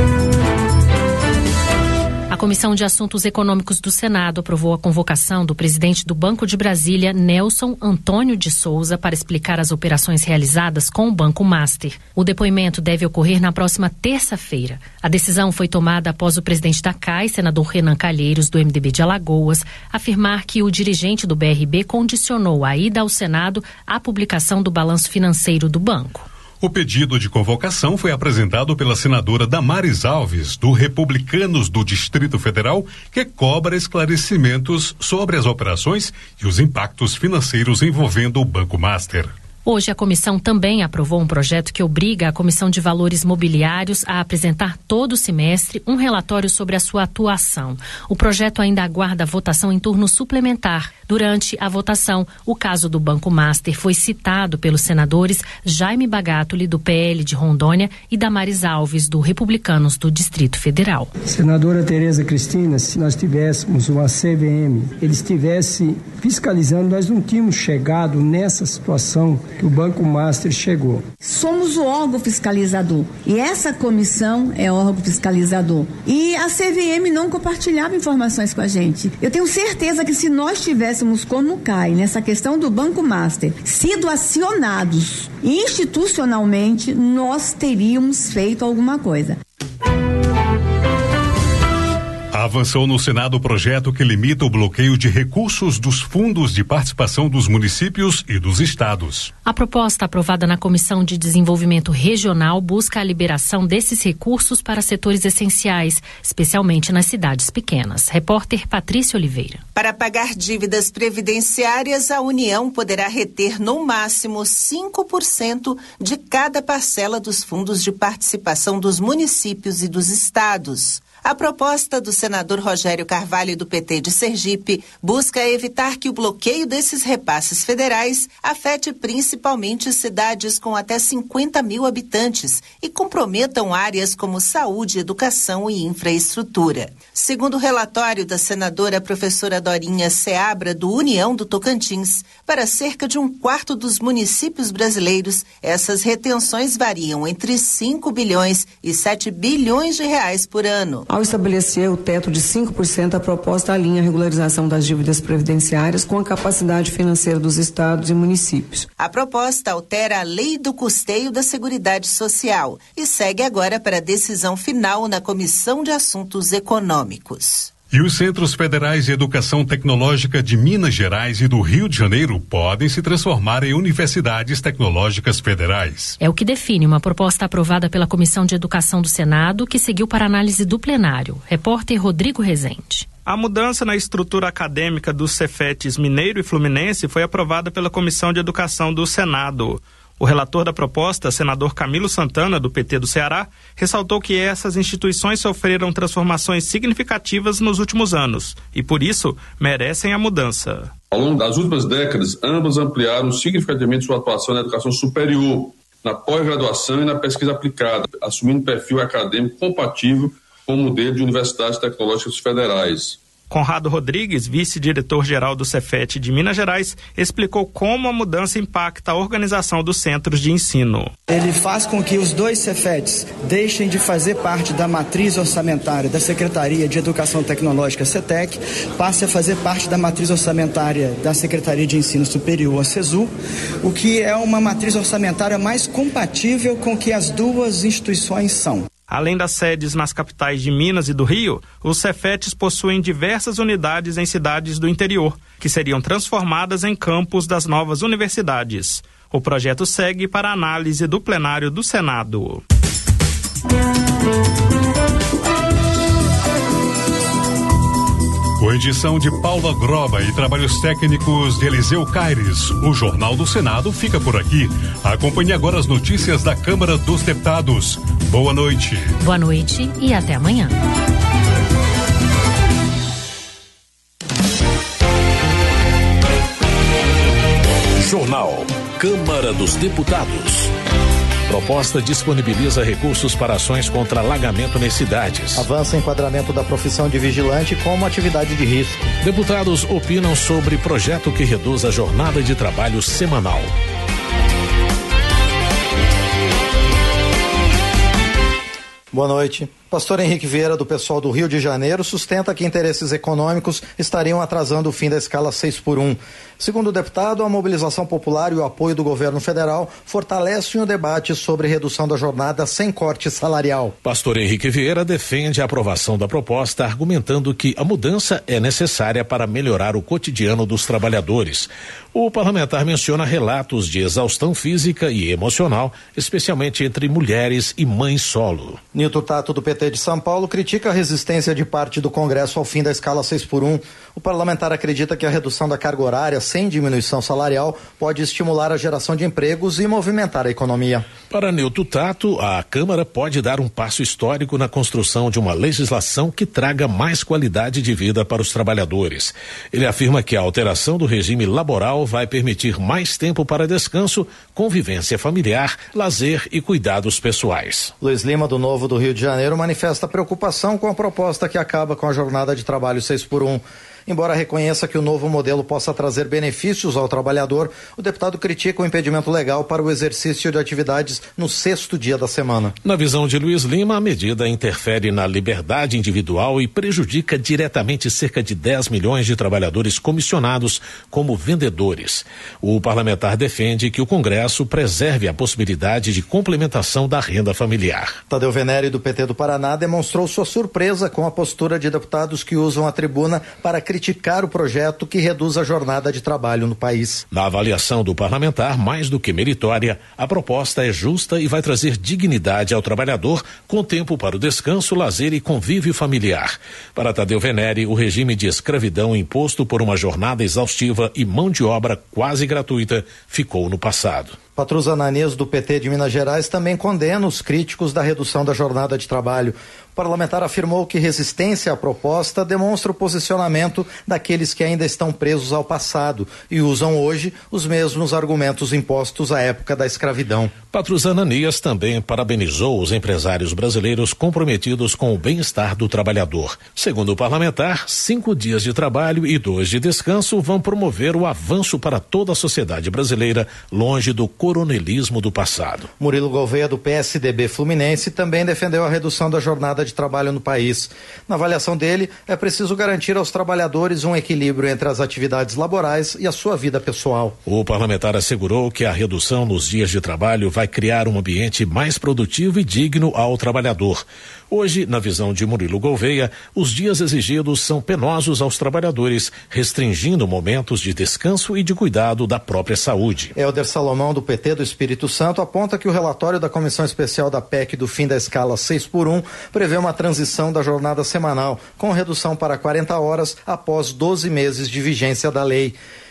A Comissão de Assuntos Econômicos do Senado aprovou a convocação do presidente do Banco de Brasília, Nelson Antônio de Souza, para explicar as operações realizadas com o Banco Master. O depoimento deve ocorrer na próxima terça-feira. A decisão foi tomada após o presidente da CAI, senador Renan Calheiros, do MDB de Alagoas, afirmar que o dirigente do BRB condicionou a ida ao Senado à publicação do balanço financeiro do banco. O pedido de convocação foi apresentado pela senadora Damares Alves, do Republicanos do Distrito Federal, que cobra esclarecimentos sobre as operações e os impactos financeiros envolvendo o Banco Master. Hoje, a comissão também aprovou um projeto que obriga a Comissão de Valores Mobiliários a apresentar todo semestre um relatório sobre a sua atuação. O projeto ainda aguarda a votação em turno suplementar. Durante a votação, o caso do Banco Master foi citado pelos senadores Jaime Bagatoli, do PL de Rondônia, e Damares Alves, do Republicanos do Distrito Federal. Senadora Tereza Cristina, se nós tivéssemos uma CVM, ele estivesse fiscalizando, nós não tínhamos chegado nessa situação que o Banco Master chegou. Somos o órgão fiscalizador e essa comissão é órgão fiscalizador. E a CVM não compartilhava informações com a gente. Eu tenho certeza que se nós tivéssemos, como cai, nessa questão do Banco Master, sido acionados institucionalmente, nós teríamos feito alguma coisa. Avançou no Senado o projeto que limita o bloqueio de recursos dos fundos de participação dos municípios e dos estados. A proposta aprovada na Comissão de Desenvolvimento Regional busca a liberação desses recursos para setores essenciais, especialmente nas cidades pequenas. Repórter Patrícia Oliveira. Para pagar dívidas previdenciárias, a União poderá reter no máximo 5% de cada parcela dos fundos de participação dos municípios e dos estados. A proposta do senador Rogério Carvalho, do PT de Sergipe, busca evitar que o bloqueio desses repasses federais afete principalmente cidades com até 50 mil habitantes e comprometam áreas como saúde, educação e infraestrutura. Segundo o relatório da senadora professora Dorinha Seabra, do União do Tocantins, para cerca de 1/4 dos municípios brasileiros, essas retenções variam entre 5 bilhões e 7 bilhões de reais por ano. Ao estabelecer o teto de 5%, a proposta alinha a regularização das dívidas previdenciárias com a capacidade financeira dos estados e municípios. A proposta altera a Lei do Custeio da Seguridade Social e segue agora para a decisão final na Comissão de Assuntos Econômicos. E os Centros Federais de Educação Tecnológica de Minas Gerais e do Rio de Janeiro podem se transformar em universidades tecnológicas federais. É o que define uma proposta aprovada pela Comissão de Educação do Senado, que seguiu para análise do plenário. Repórter Rodrigo Rezende. A mudança na estrutura acadêmica dos Cefetes Mineiro e Fluminense foi aprovada pela Comissão de Educação do Senado. O relator da proposta, senador Camilo Santana, do PT do Ceará, ressaltou que essas instituições sofreram transformações significativas nos últimos anos e, por isso, merecem a mudança. Ao longo das últimas décadas, ambas ampliaram significativamente sua atuação na educação superior, na pós-graduação e na pesquisa aplicada, assumindo perfil acadêmico compatível com o modelo de universidades tecnológicas federais. Conrado Rodrigues, vice-diretor-geral do Cefet de Minas Gerais, explicou como a mudança impacta a organização dos centros de ensino. Ele faz com que os dois Cefets deixem de fazer parte da matriz orçamentária da Secretaria de Educação Tecnológica, CETEC, passe a fazer parte da matriz orçamentária da Secretaria de Ensino Superior, a CESU, o que é uma matriz orçamentária mais compatível com o que as duas instituições são. Além das sedes nas capitais de Minas e do Rio, os Cefetes possuem diversas unidades em cidades do interior, que seriam transformadas em campus das novas universidades. O projeto segue para análise do plenário do Senado. Com edição de Paula Groba e trabalhos técnicos de Eliseu Caires, o Jornal do Senado fica por aqui. Acompanhe agora as notícias da Câmara dos Deputados. Boa noite. Boa noite e até amanhã. Jornal Câmara dos Deputados. Proposta disponibiliza recursos para ações contra alagamento nas cidades. Avança enquadramento da profissão de vigilante como atividade de risco. Deputados opinam sobre projeto que reduz a jornada de trabalho semanal. Boa noite. Pastor Henrique Vieira, do pessoal do Rio de Janeiro, sustenta que interesses econômicos estariam atrasando o fim da escala 6x1. Segundo o deputado, a mobilização popular e o apoio do governo federal fortalecem o debate sobre redução da jornada sem corte salarial. Pastor Henrique Vieira defende a aprovação da proposta, argumentando que a mudança é necessária para melhorar o cotidiano dos trabalhadores. O parlamentar menciona relatos de exaustão física e emocional, especialmente entre mulheres e mães solo. Nilton Tato, do PT de São Paulo, critica a resistência de parte do Congresso ao fim da escala 6x1. O parlamentar acredita que a redução da carga horária sem diminuição salarial pode estimular a geração de empregos e movimentar a economia. Para Nilton Tato, a Câmara pode dar um passo histórico na construção de uma legislação que traga mais qualidade de vida para os trabalhadores. Ele afirma que a alteração do regime laboral vai permitir mais tempo para descanso, convivência familiar, lazer e cuidados pessoais. Luiz Lima, do Novo do Rio de Janeiro, manifesta preocupação com a proposta que acaba com a jornada de trabalho 6x1. Embora reconheça que o novo modelo possa trazer benefícios ao trabalhador, o deputado critica o impedimento legal para o exercício de atividades no 6º dia da semana. Na visão de Luiz Lima, a medida interfere na liberdade individual e prejudica diretamente cerca de 10 milhões de trabalhadores comissionados como vendedores. O parlamentar defende que o Congresso preserve a possibilidade de complementação da renda familiar. Tadeu Venere, do PT do Paraná, demonstrou sua surpresa com a postura de deputados que usam a tribuna para criticar o projeto que reduz a jornada de trabalho no país. Na avaliação do parlamentar, mais do que meritória, a proposta é justa e vai trazer dignidade ao trabalhador, com tempo para o descanso, lazer e convívio familiar. Para Tadeu Venere, o regime de escravidão imposto por uma jornada exaustiva e mão de obra quase gratuita ficou no passado. Patrus Ananias, do PT de Minas Gerais, também condena os críticos da redução da jornada de trabalho. O parlamentar afirmou que resistência à proposta demonstra o posicionamento daqueles que ainda estão presos ao passado e usam hoje os mesmos argumentos impostos à época da escravidão. Patrus Ananias também parabenizou os empresários brasileiros comprometidos com o bem-estar do trabalhador. Segundo o parlamentar, 5 dias de trabalho e 2 de descanso vão promover o avanço para toda a sociedade brasileira, longe do coronelismo do passado. Murilo Gouveia, do PSDB Fluminense, também defendeu a redução da jornada de trabalho no país. Na avaliação dele, é preciso garantir aos trabalhadores um equilíbrio entre as atividades laborais e a sua vida pessoal. O parlamentar assegurou que a redução nos dias de trabalho vai criar um ambiente mais produtivo e digno ao trabalhador. Hoje, na visão de Murilo Gouveia, os dias exigidos são penosos aos trabalhadores, restringindo momentos de descanso e de cuidado da própria saúde. Helder Salomão, do PT do Espírito Santo, aponta que o relatório da Comissão Especial da PEC do fim da escala 6x1 prevê uma transição da jornada semanal, com redução para 40 horas após 12 meses de vigência da lei.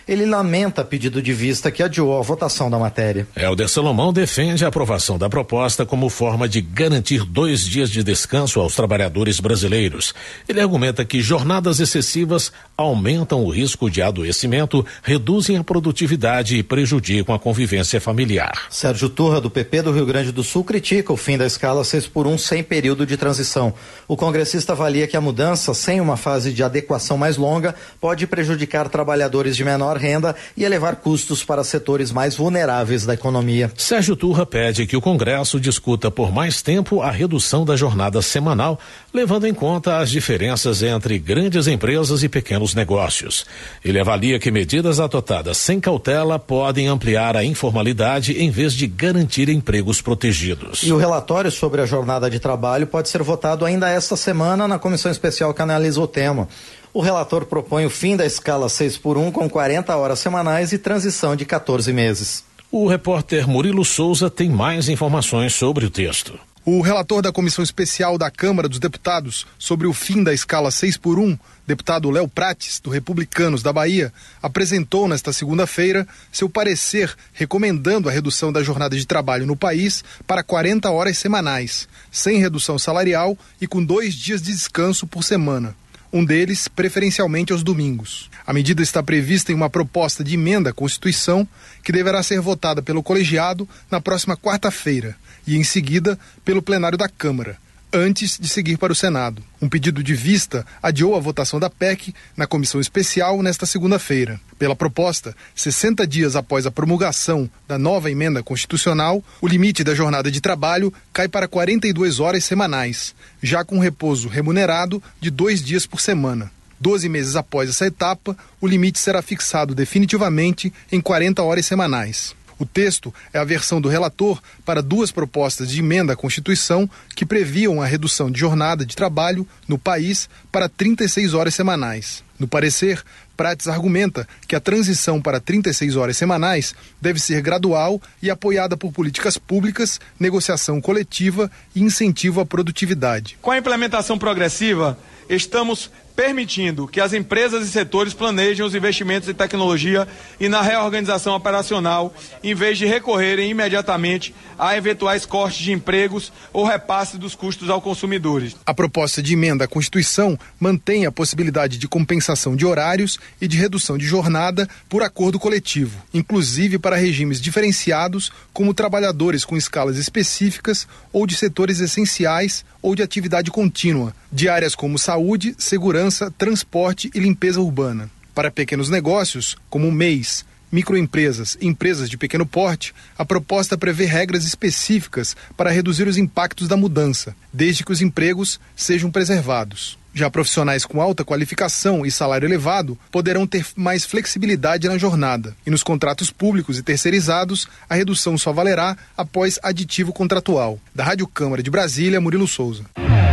ele lamenta pedido de vista que adiou a votação da matéria. Helder Salomão defende a aprovação da proposta como forma de garantir 2 dias de descanso aos trabalhadores brasileiros. Ele argumenta que jornadas excessivas aumentam o risco de adoecimento, reduzem a produtividade e prejudicam a convivência familiar. Sérgio Turra, do PP do Rio Grande do Sul, critica o fim da escala 6x1 sem período de transição. O congressista avalia que a mudança, sem uma fase de adequação mais longa, pode prejudicar trabalhadores de menor renda e elevar custos para setores mais vulneráveis da economia. Sérgio Turra pede que o Congresso discuta por mais tempo a redução da jornada semanal, levando em conta as diferenças entre grandes empresas e pequenos negócios. Ele avalia que medidas adotadas sem cautela podem ampliar a informalidade em vez de garantir empregos protegidos. E o relatório sobre a jornada de trabalho pode ser votado ainda esta semana na comissão especial que analisa o tema. O relator propõe o fim da escala 6x1 com 40 horas semanais e transição de 14 meses. O repórter Murilo Souza tem mais informações sobre o texto. O relator da Comissão Especial da Câmara dos Deputados sobre o fim da escala 6x1, deputado Léo Prates, do Republicanos da Bahia, apresentou nesta segunda-feira seu parecer recomendando a redução da jornada de trabalho no país para 40 horas semanais, sem redução salarial e com 2 dias de descanso por semana. Um deles, preferencialmente aos domingos. A medida está prevista em uma proposta de emenda à Constituição que deverá ser votada pelo colegiado na próxima quarta-feira e, em seguida, pelo plenário da Câmara, antes de seguir para o Senado. Um pedido de vista adiou a votação da PEC na comissão especial nesta segunda-feira. Pela proposta, 60 dias após a promulgação da nova emenda constitucional, o limite da jornada de trabalho cai para 42 horas semanais, já com repouso remunerado de 2 dias por semana. 12 meses após essa etapa, o limite será fixado definitivamente em 40 horas semanais. O texto é a versão do relator para 2 propostas de emenda à Constituição que previam a redução de jornada de trabalho no país para 36 horas semanais. No parecer, Prates argumenta que a transição para 36 horas semanais deve ser gradual e apoiada por políticas públicas, negociação coletiva e incentivo à produtividade. Com a implementação progressiva, estamos permitindo que as empresas e setores planejem os investimentos em tecnologia e na reorganização operacional, em vez de recorrerem imediatamente a eventuais cortes de empregos ou repasse dos custos aos consumidores. A proposta de emenda à Constituição mantém a possibilidade de compensação de horários e de redução de jornada por acordo coletivo, inclusive para regimes diferenciados, como trabalhadores com escalas específicas ou de setores essenciais ou de atividade contínua, de áreas como saúde, segurança, transporte e limpeza urbana. Para pequenos negócios, como MEIs, microempresas e empresas de pequeno porte, a proposta prevê regras específicas para reduzir os impactos da mudança, desde que os empregos sejam preservados. Já profissionais com alta qualificação e salário elevado poderão ter mais flexibilidade na jornada. E nos contratos públicos e terceirizados, a redução só valerá após aditivo contratual. Da Rádio Câmara de Brasília, Murilo Souza.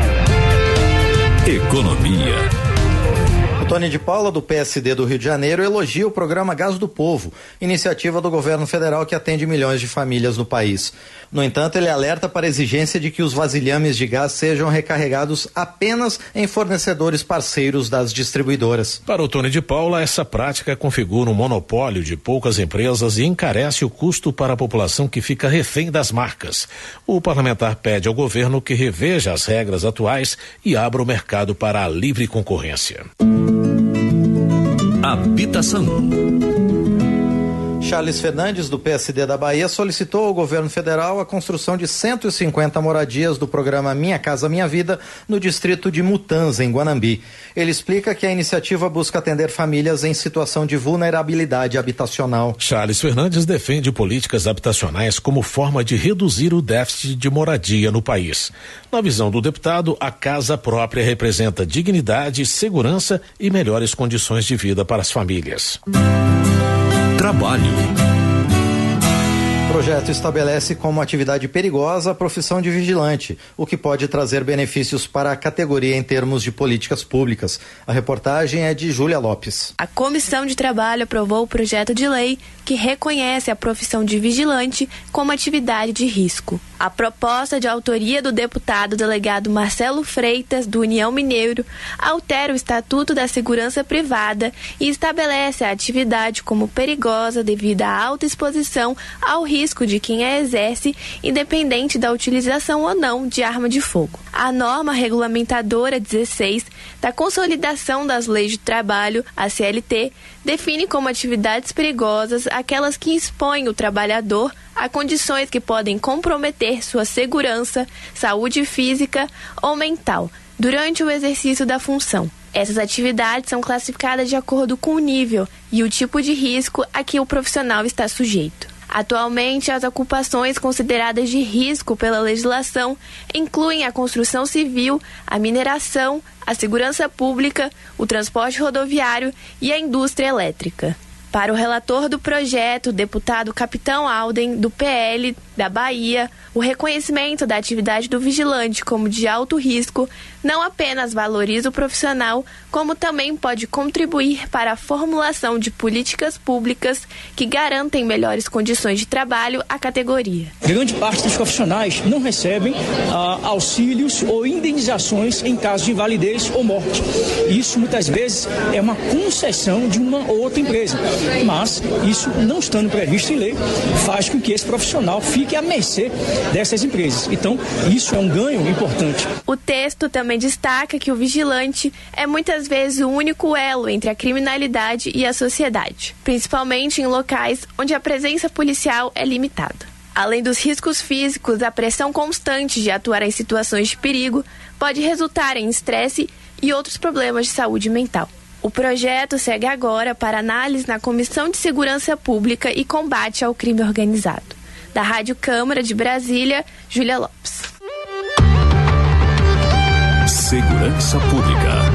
Economia. O Tony de Paula, do PSD do Rio de Janeiro, elogia o programa Gás do Povo, iniciativa do governo federal que atende milhões de famílias no país. No entanto, ele alerta para a exigência de que os vasilhames de gás sejam recarregados apenas em fornecedores parceiros das distribuidoras. Para o Tony de Paula, essa prática configura um monopólio de poucas empresas e encarece o custo para a população que fica refém das marcas. O parlamentar pede ao governo que reveja as regras atuais e abra o mercado para a livre concorrência. Habitação. Charles Fernandes, do PSD da Bahia, solicitou ao governo federal a construção de 150 moradias do programa Minha Casa Minha Vida no distrito de Mutanza, em Guanambi. Ele explica que a iniciativa busca atender famílias em situação de vulnerabilidade habitacional. Charles Fernandes defende políticas habitacionais como forma de reduzir o déficit de moradia no país. Na visão do deputado, a casa própria representa dignidade, segurança e melhores condições de vida para as famílias. Trabalho. O projeto estabelece como atividade perigosa a profissão de vigilante, o que pode trazer benefícios para a categoria em termos de políticas públicas. A reportagem é de Júlia Lopes. A Comissão de Trabalho aprovou o projeto de lei que reconhece a profissão de vigilante como atividade de risco. A proposta de autoria do deputado delegado Marcelo Freitas, do União Mineiro, altera o Estatuto da Segurança Privada e estabelece a atividade como perigosa devido à alta exposição ao risco de quem a exerce, independente da utilização ou não de arma de fogo. A norma regulamentadora 16 da Consolidação das Leis de Trabalho, a CLT, define como atividades perigosas aquelas que expõem o trabalhador a condições que podem comprometer sua segurança, saúde física ou mental durante o exercício da função. Essas atividades são classificadas de acordo com o nível e o tipo de risco a que o profissional está sujeito. Atualmente, as ocupações consideradas de risco pela legislação incluem a construção civil, a mineração, a segurança pública, o transporte rodoviário e a indústria elétrica. Para o relator do projeto, deputado Capitão Alden, do PL da Bahia, o reconhecimento da atividade do vigilante como de alto risco não apenas valoriza o profissional, como também pode contribuir para a formulação de políticas públicas que garantem melhores condições de trabalho à categoria. Grande parte dos profissionais não recebem auxílios ou indenizações em caso de invalidez ou morte. Isso muitas vezes é uma concessão de uma ou outra empresa, mas isso não estando previsto em lei faz com que esse profissional fique à mercê dessas empresas. Então, isso é um ganho importante. O texto também destaca que o vigilante é muitas vezes o único elo entre a criminalidade e a sociedade, principalmente em locais onde a presença policial é limitada. Além dos riscos físicos, a pressão constante de atuar em situações de perigo pode resultar em estresse e outros problemas de saúde mental. O projeto segue agora para análise na Comissão de Segurança Pública e Combate ao Crime Organizado. Da Rádio Câmara de Brasília, Júlia Lopes. Segurança Pública.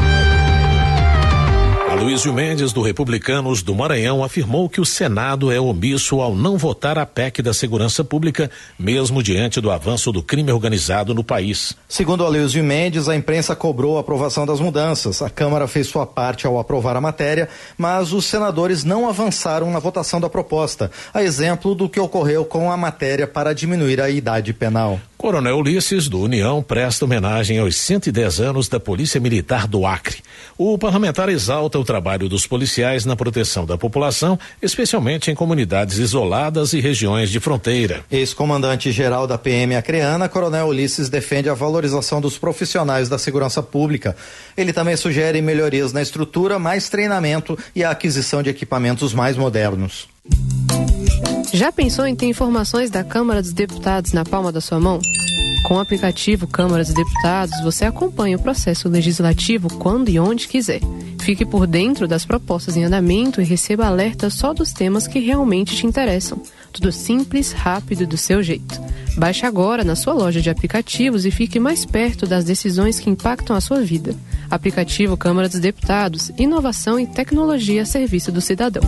Aloysio Mendes, do Republicanos do Maranhão, afirmou que o Senado é omisso ao não votar a PEC da Segurança Pública, mesmo diante do avanço do crime organizado no país. Segundo Aloysio Mendes, a imprensa cobrou a aprovação das mudanças. A Câmara fez sua parte ao aprovar a matéria, mas os senadores não avançaram na votação da proposta, a exemplo do que ocorreu com a matéria para diminuir a idade penal. Coronel Ulisses, do União, presta homenagem aos 110 anos da Polícia Militar do Acre. O parlamentar exalta o trabalho dos policiais na proteção da população, especialmente em comunidades isoladas e regiões de fronteira. Ex-comandante-geral da PM acreana, Coronel Ulisses defende a valorização dos profissionais da segurança pública. Ele também sugere melhorias na estrutura, mais treinamento e a aquisição de equipamentos mais modernos. Já pensou em ter informações da Câmara dos Deputados na palma da sua mão? Com o aplicativo Câmara dos Deputados, você acompanha o processo legislativo quando e onde quiser. Fique por dentro das propostas em andamento e receba alertas só dos temas que realmente te interessam. Tudo simples, rápido e do seu jeito. Baixe agora na sua loja de aplicativos e fique mais perto das decisões que impactam a sua vida. Aplicativo Câmara dos Deputados, inovação e tecnologia a serviço do cidadão.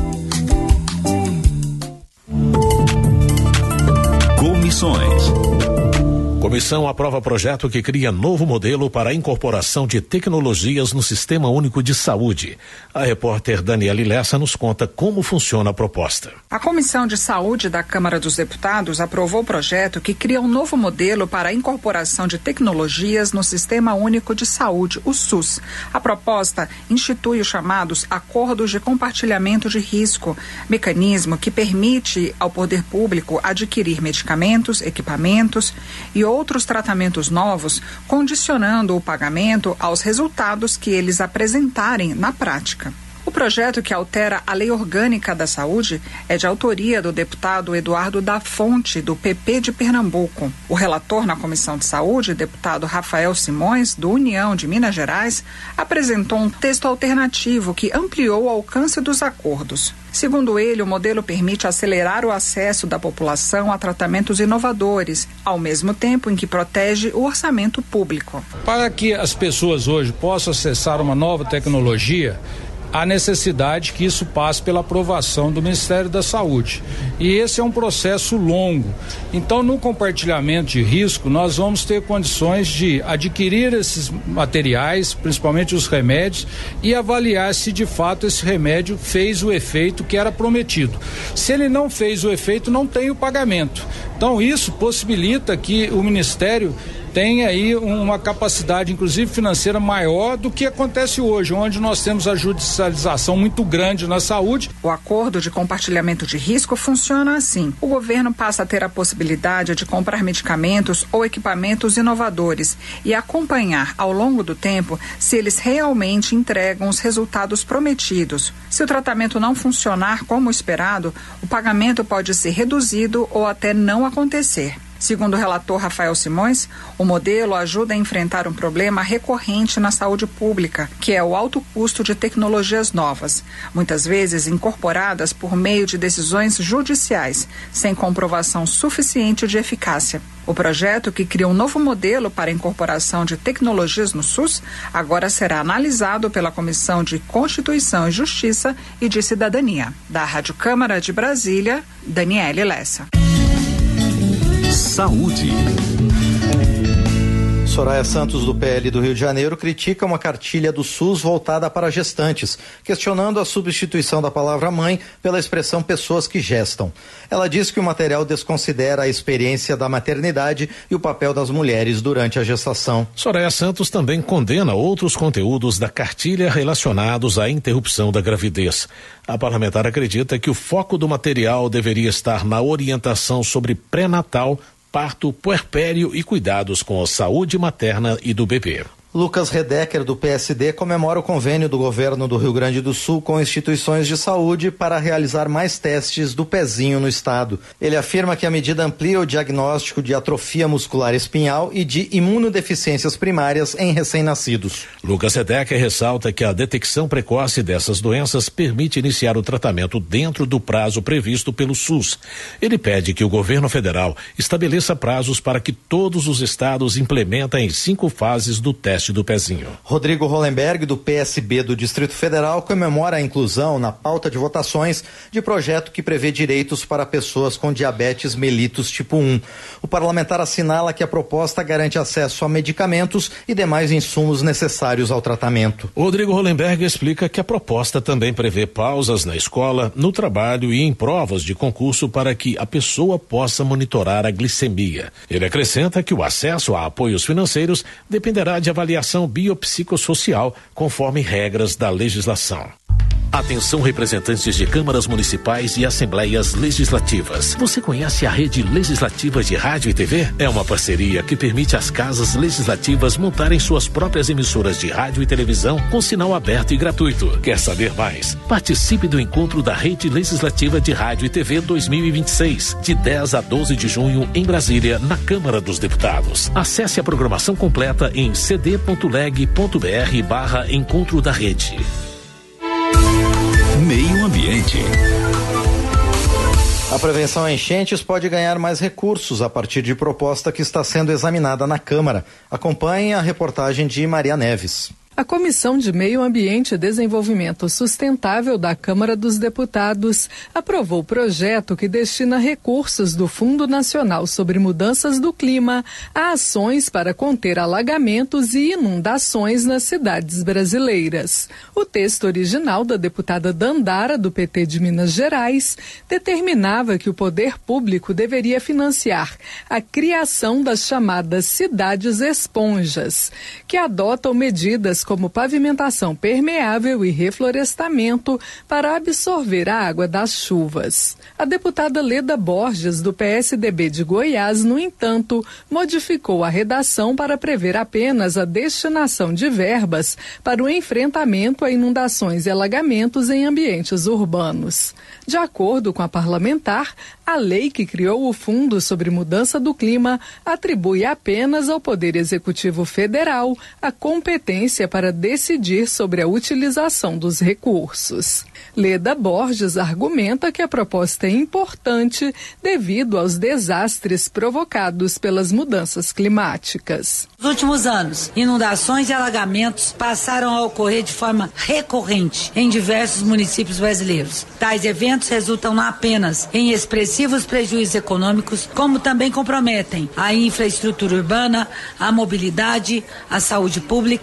Comissões. Comissão aprova projeto que cria novo modelo para a incorporação de tecnologias no Sistema Único de Saúde. A repórter Daniela Lessa nos conta como funciona a proposta. A Comissão de Saúde da Câmara dos Deputados aprovou o projeto que cria um novo modelo para a incorporação de tecnologias no Sistema Único de Saúde, o SUS. A proposta institui os chamados Acordos de Compartilhamento de Risco, mecanismo que permite ao poder público adquirir medicamentos, equipamentos e outros tratamentos novos, condicionando o pagamento aos resultados que eles apresentarem na prática. O projeto que altera a Lei Orgânica da Saúde é de autoria do deputado Eduardo da Fonte, do PP de Pernambuco. O relator na Comissão de Saúde, deputado Rafael Simões, do União de Minas Gerais, apresentou um texto alternativo que ampliou o alcance dos acordos. Segundo ele, o modelo permite acelerar o acesso da população a tratamentos inovadores, ao mesmo tempo em que protege o orçamento público. Para que as pessoas hoje possam acessar uma nova tecnologia, há necessidade que isso passe pela aprovação do Ministério da Saúde. E esse é um processo longo. Então, no compartilhamento de risco, nós vamos ter condições de adquirir esses materiais, principalmente os remédios, e avaliar se de fato esse remédio fez o efeito que era prometido. Se ele não fez o efeito, não tem o pagamento. Então, isso possibilita que o Ministério tem aí uma capacidade, inclusive financeira, maior do que acontece hoje, onde nós temos a judicialização muito grande na saúde. O acordo de compartilhamento de risco funciona assim. O governo passa a ter a possibilidade de comprar medicamentos ou equipamentos inovadores e acompanhar ao longo do tempo se eles realmente entregam os resultados prometidos. Se o tratamento não funcionar como esperado, o pagamento pode ser reduzido ou até não acontecer. Segundo o relator Rafael Simões, o modelo ajuda a enfrentar um problema recorrente na saúde pública, que é o alto custo de tecnologias novas, muitas vezes incorporadas por meio de decisões judiciais, sem comprovação suficiente de eficácia. O projeto, que cria um novo modelo para a incorporação de tecnologias no SUS, agora será analisado pela Comissão de Constituição e Justiça e de Cidadania. Da Rádio Câmara de Brasília, Daniele Lessa. Saúde. Soraya Santos, do PL do Rio de Janeiro, critica uma cartilha do SUS voltada para gestantes, questionando a substituição da palavra mãe pela expressão pessoas que gestam. Ela diz que o material desconsidera a experiência da maternidade e o papel das mulheres durante a gestação. Soraya Santos também condena outros conteúdos da cartilha relacionados à interrupção da gravidez. A parlamentar acredita que o foco do material deveria estar na orientação sobre pré-natal, parto, puerpério e cuidados com a saúde materna e do bebê. Lucas Redecker, do PSD, comemora o convênio do governo do Rio Grande do Sul com instituições de saúde para realizar mais testes do pezinho no estado. Ele afirma que a medida amplia o diagnóstico de atrofia muscular espinhal e de imunodeficiências primárias em recém-nascidos. Lucas Redecker ressalta que a detecção precoce dessas doenças permite iniciar o tratamento dentro do prazo previsto pelo SUS. Ele pede que o governo federal estabeleça prazos para que todos os estados implementem em 5 fases do teste do pezinho. Rodrigo Hollenberg, do PSB do Distrito Federal, comemora a inclusão na pauta de votações de projeto que prevê direitos para pessoas com diabetes mellitus tipo 1. O parlamentar assinala que a proposta garante acesso a medicamentos e demais insumos necessários ao tratamento. Rodrigo Hollenberg explica que a proposta também prevê pausas na escola, no trabalho e em provas de concurso para que a pessoa possa monitorar a glicemia. Ele acrescenta que o acesso a apoios financeiros dependerá de avaliação biopsicossocial, conforme regras da legislação. Atenção, representantes de câmaras municipais e assembleias legislativas. Você conhece a Rede Legislativa de Rádio e TV? É uma parceria que permite às casas legislativas montarem suas próprias emissoras de rádio e televisão com sinal aberto e gratuito. Quer saber mais? Participe do encontro da Rede Legislativa de Rádio e TV 2026, de 10 a 12 de junho em Brasília, na Câmara dos Deputados. Acesse a programação completa em cd.leg.br/encontro da rede. Meio Ambiente. A prevenção a enchentes pode ganhar mais recursos a partir de proposta que está sendo examinada na Câmara. Acompanhe a reportagem de Maria Neves. A Comissão de Meio Ambiente e Desenvolvimento Sustentável da Câmara dos Deputados aprovou o projeto que destina recursos do Fundo Nacional sobre Mudanças do Clima a ações para conter alagamentos e inundações nas cidades brasileiras. O texto original da deputada Dandara, do PT de Minas Gerais, determinava que o poder público deveria financiar a criação das chamadas cidades esponjas, que adotam medidas como pavimentação permeável e reflorestamento para absorver a água das chuvas. A deputada Leda Borges, do PSDB de Goiás, no entanto, modificou a redação para prever apenas a destinação de verbas para o enfrentamento a inundações e alagamentos em ambientes urbanos. De acordo com a parlamentar, a lei que criou o Fundo sobre Mudança do Clima atribui apenas ao Poder Executivo Federal a competência para decidir sobre a utilização dos recursos. Leda Borges argumenta que a proposta é importante devido aos desastres provocados pelas mudanças climáticas. Nos últimos anos, inundações e alagamentos passaram a ocorrer de forma recorrente em diversos municípios brasileiros. Tais eventos resultam não apenas em expressivos prejuízos econômicos, como também comprometem a infraestrutura urbana, a mobilidade, a saúde pública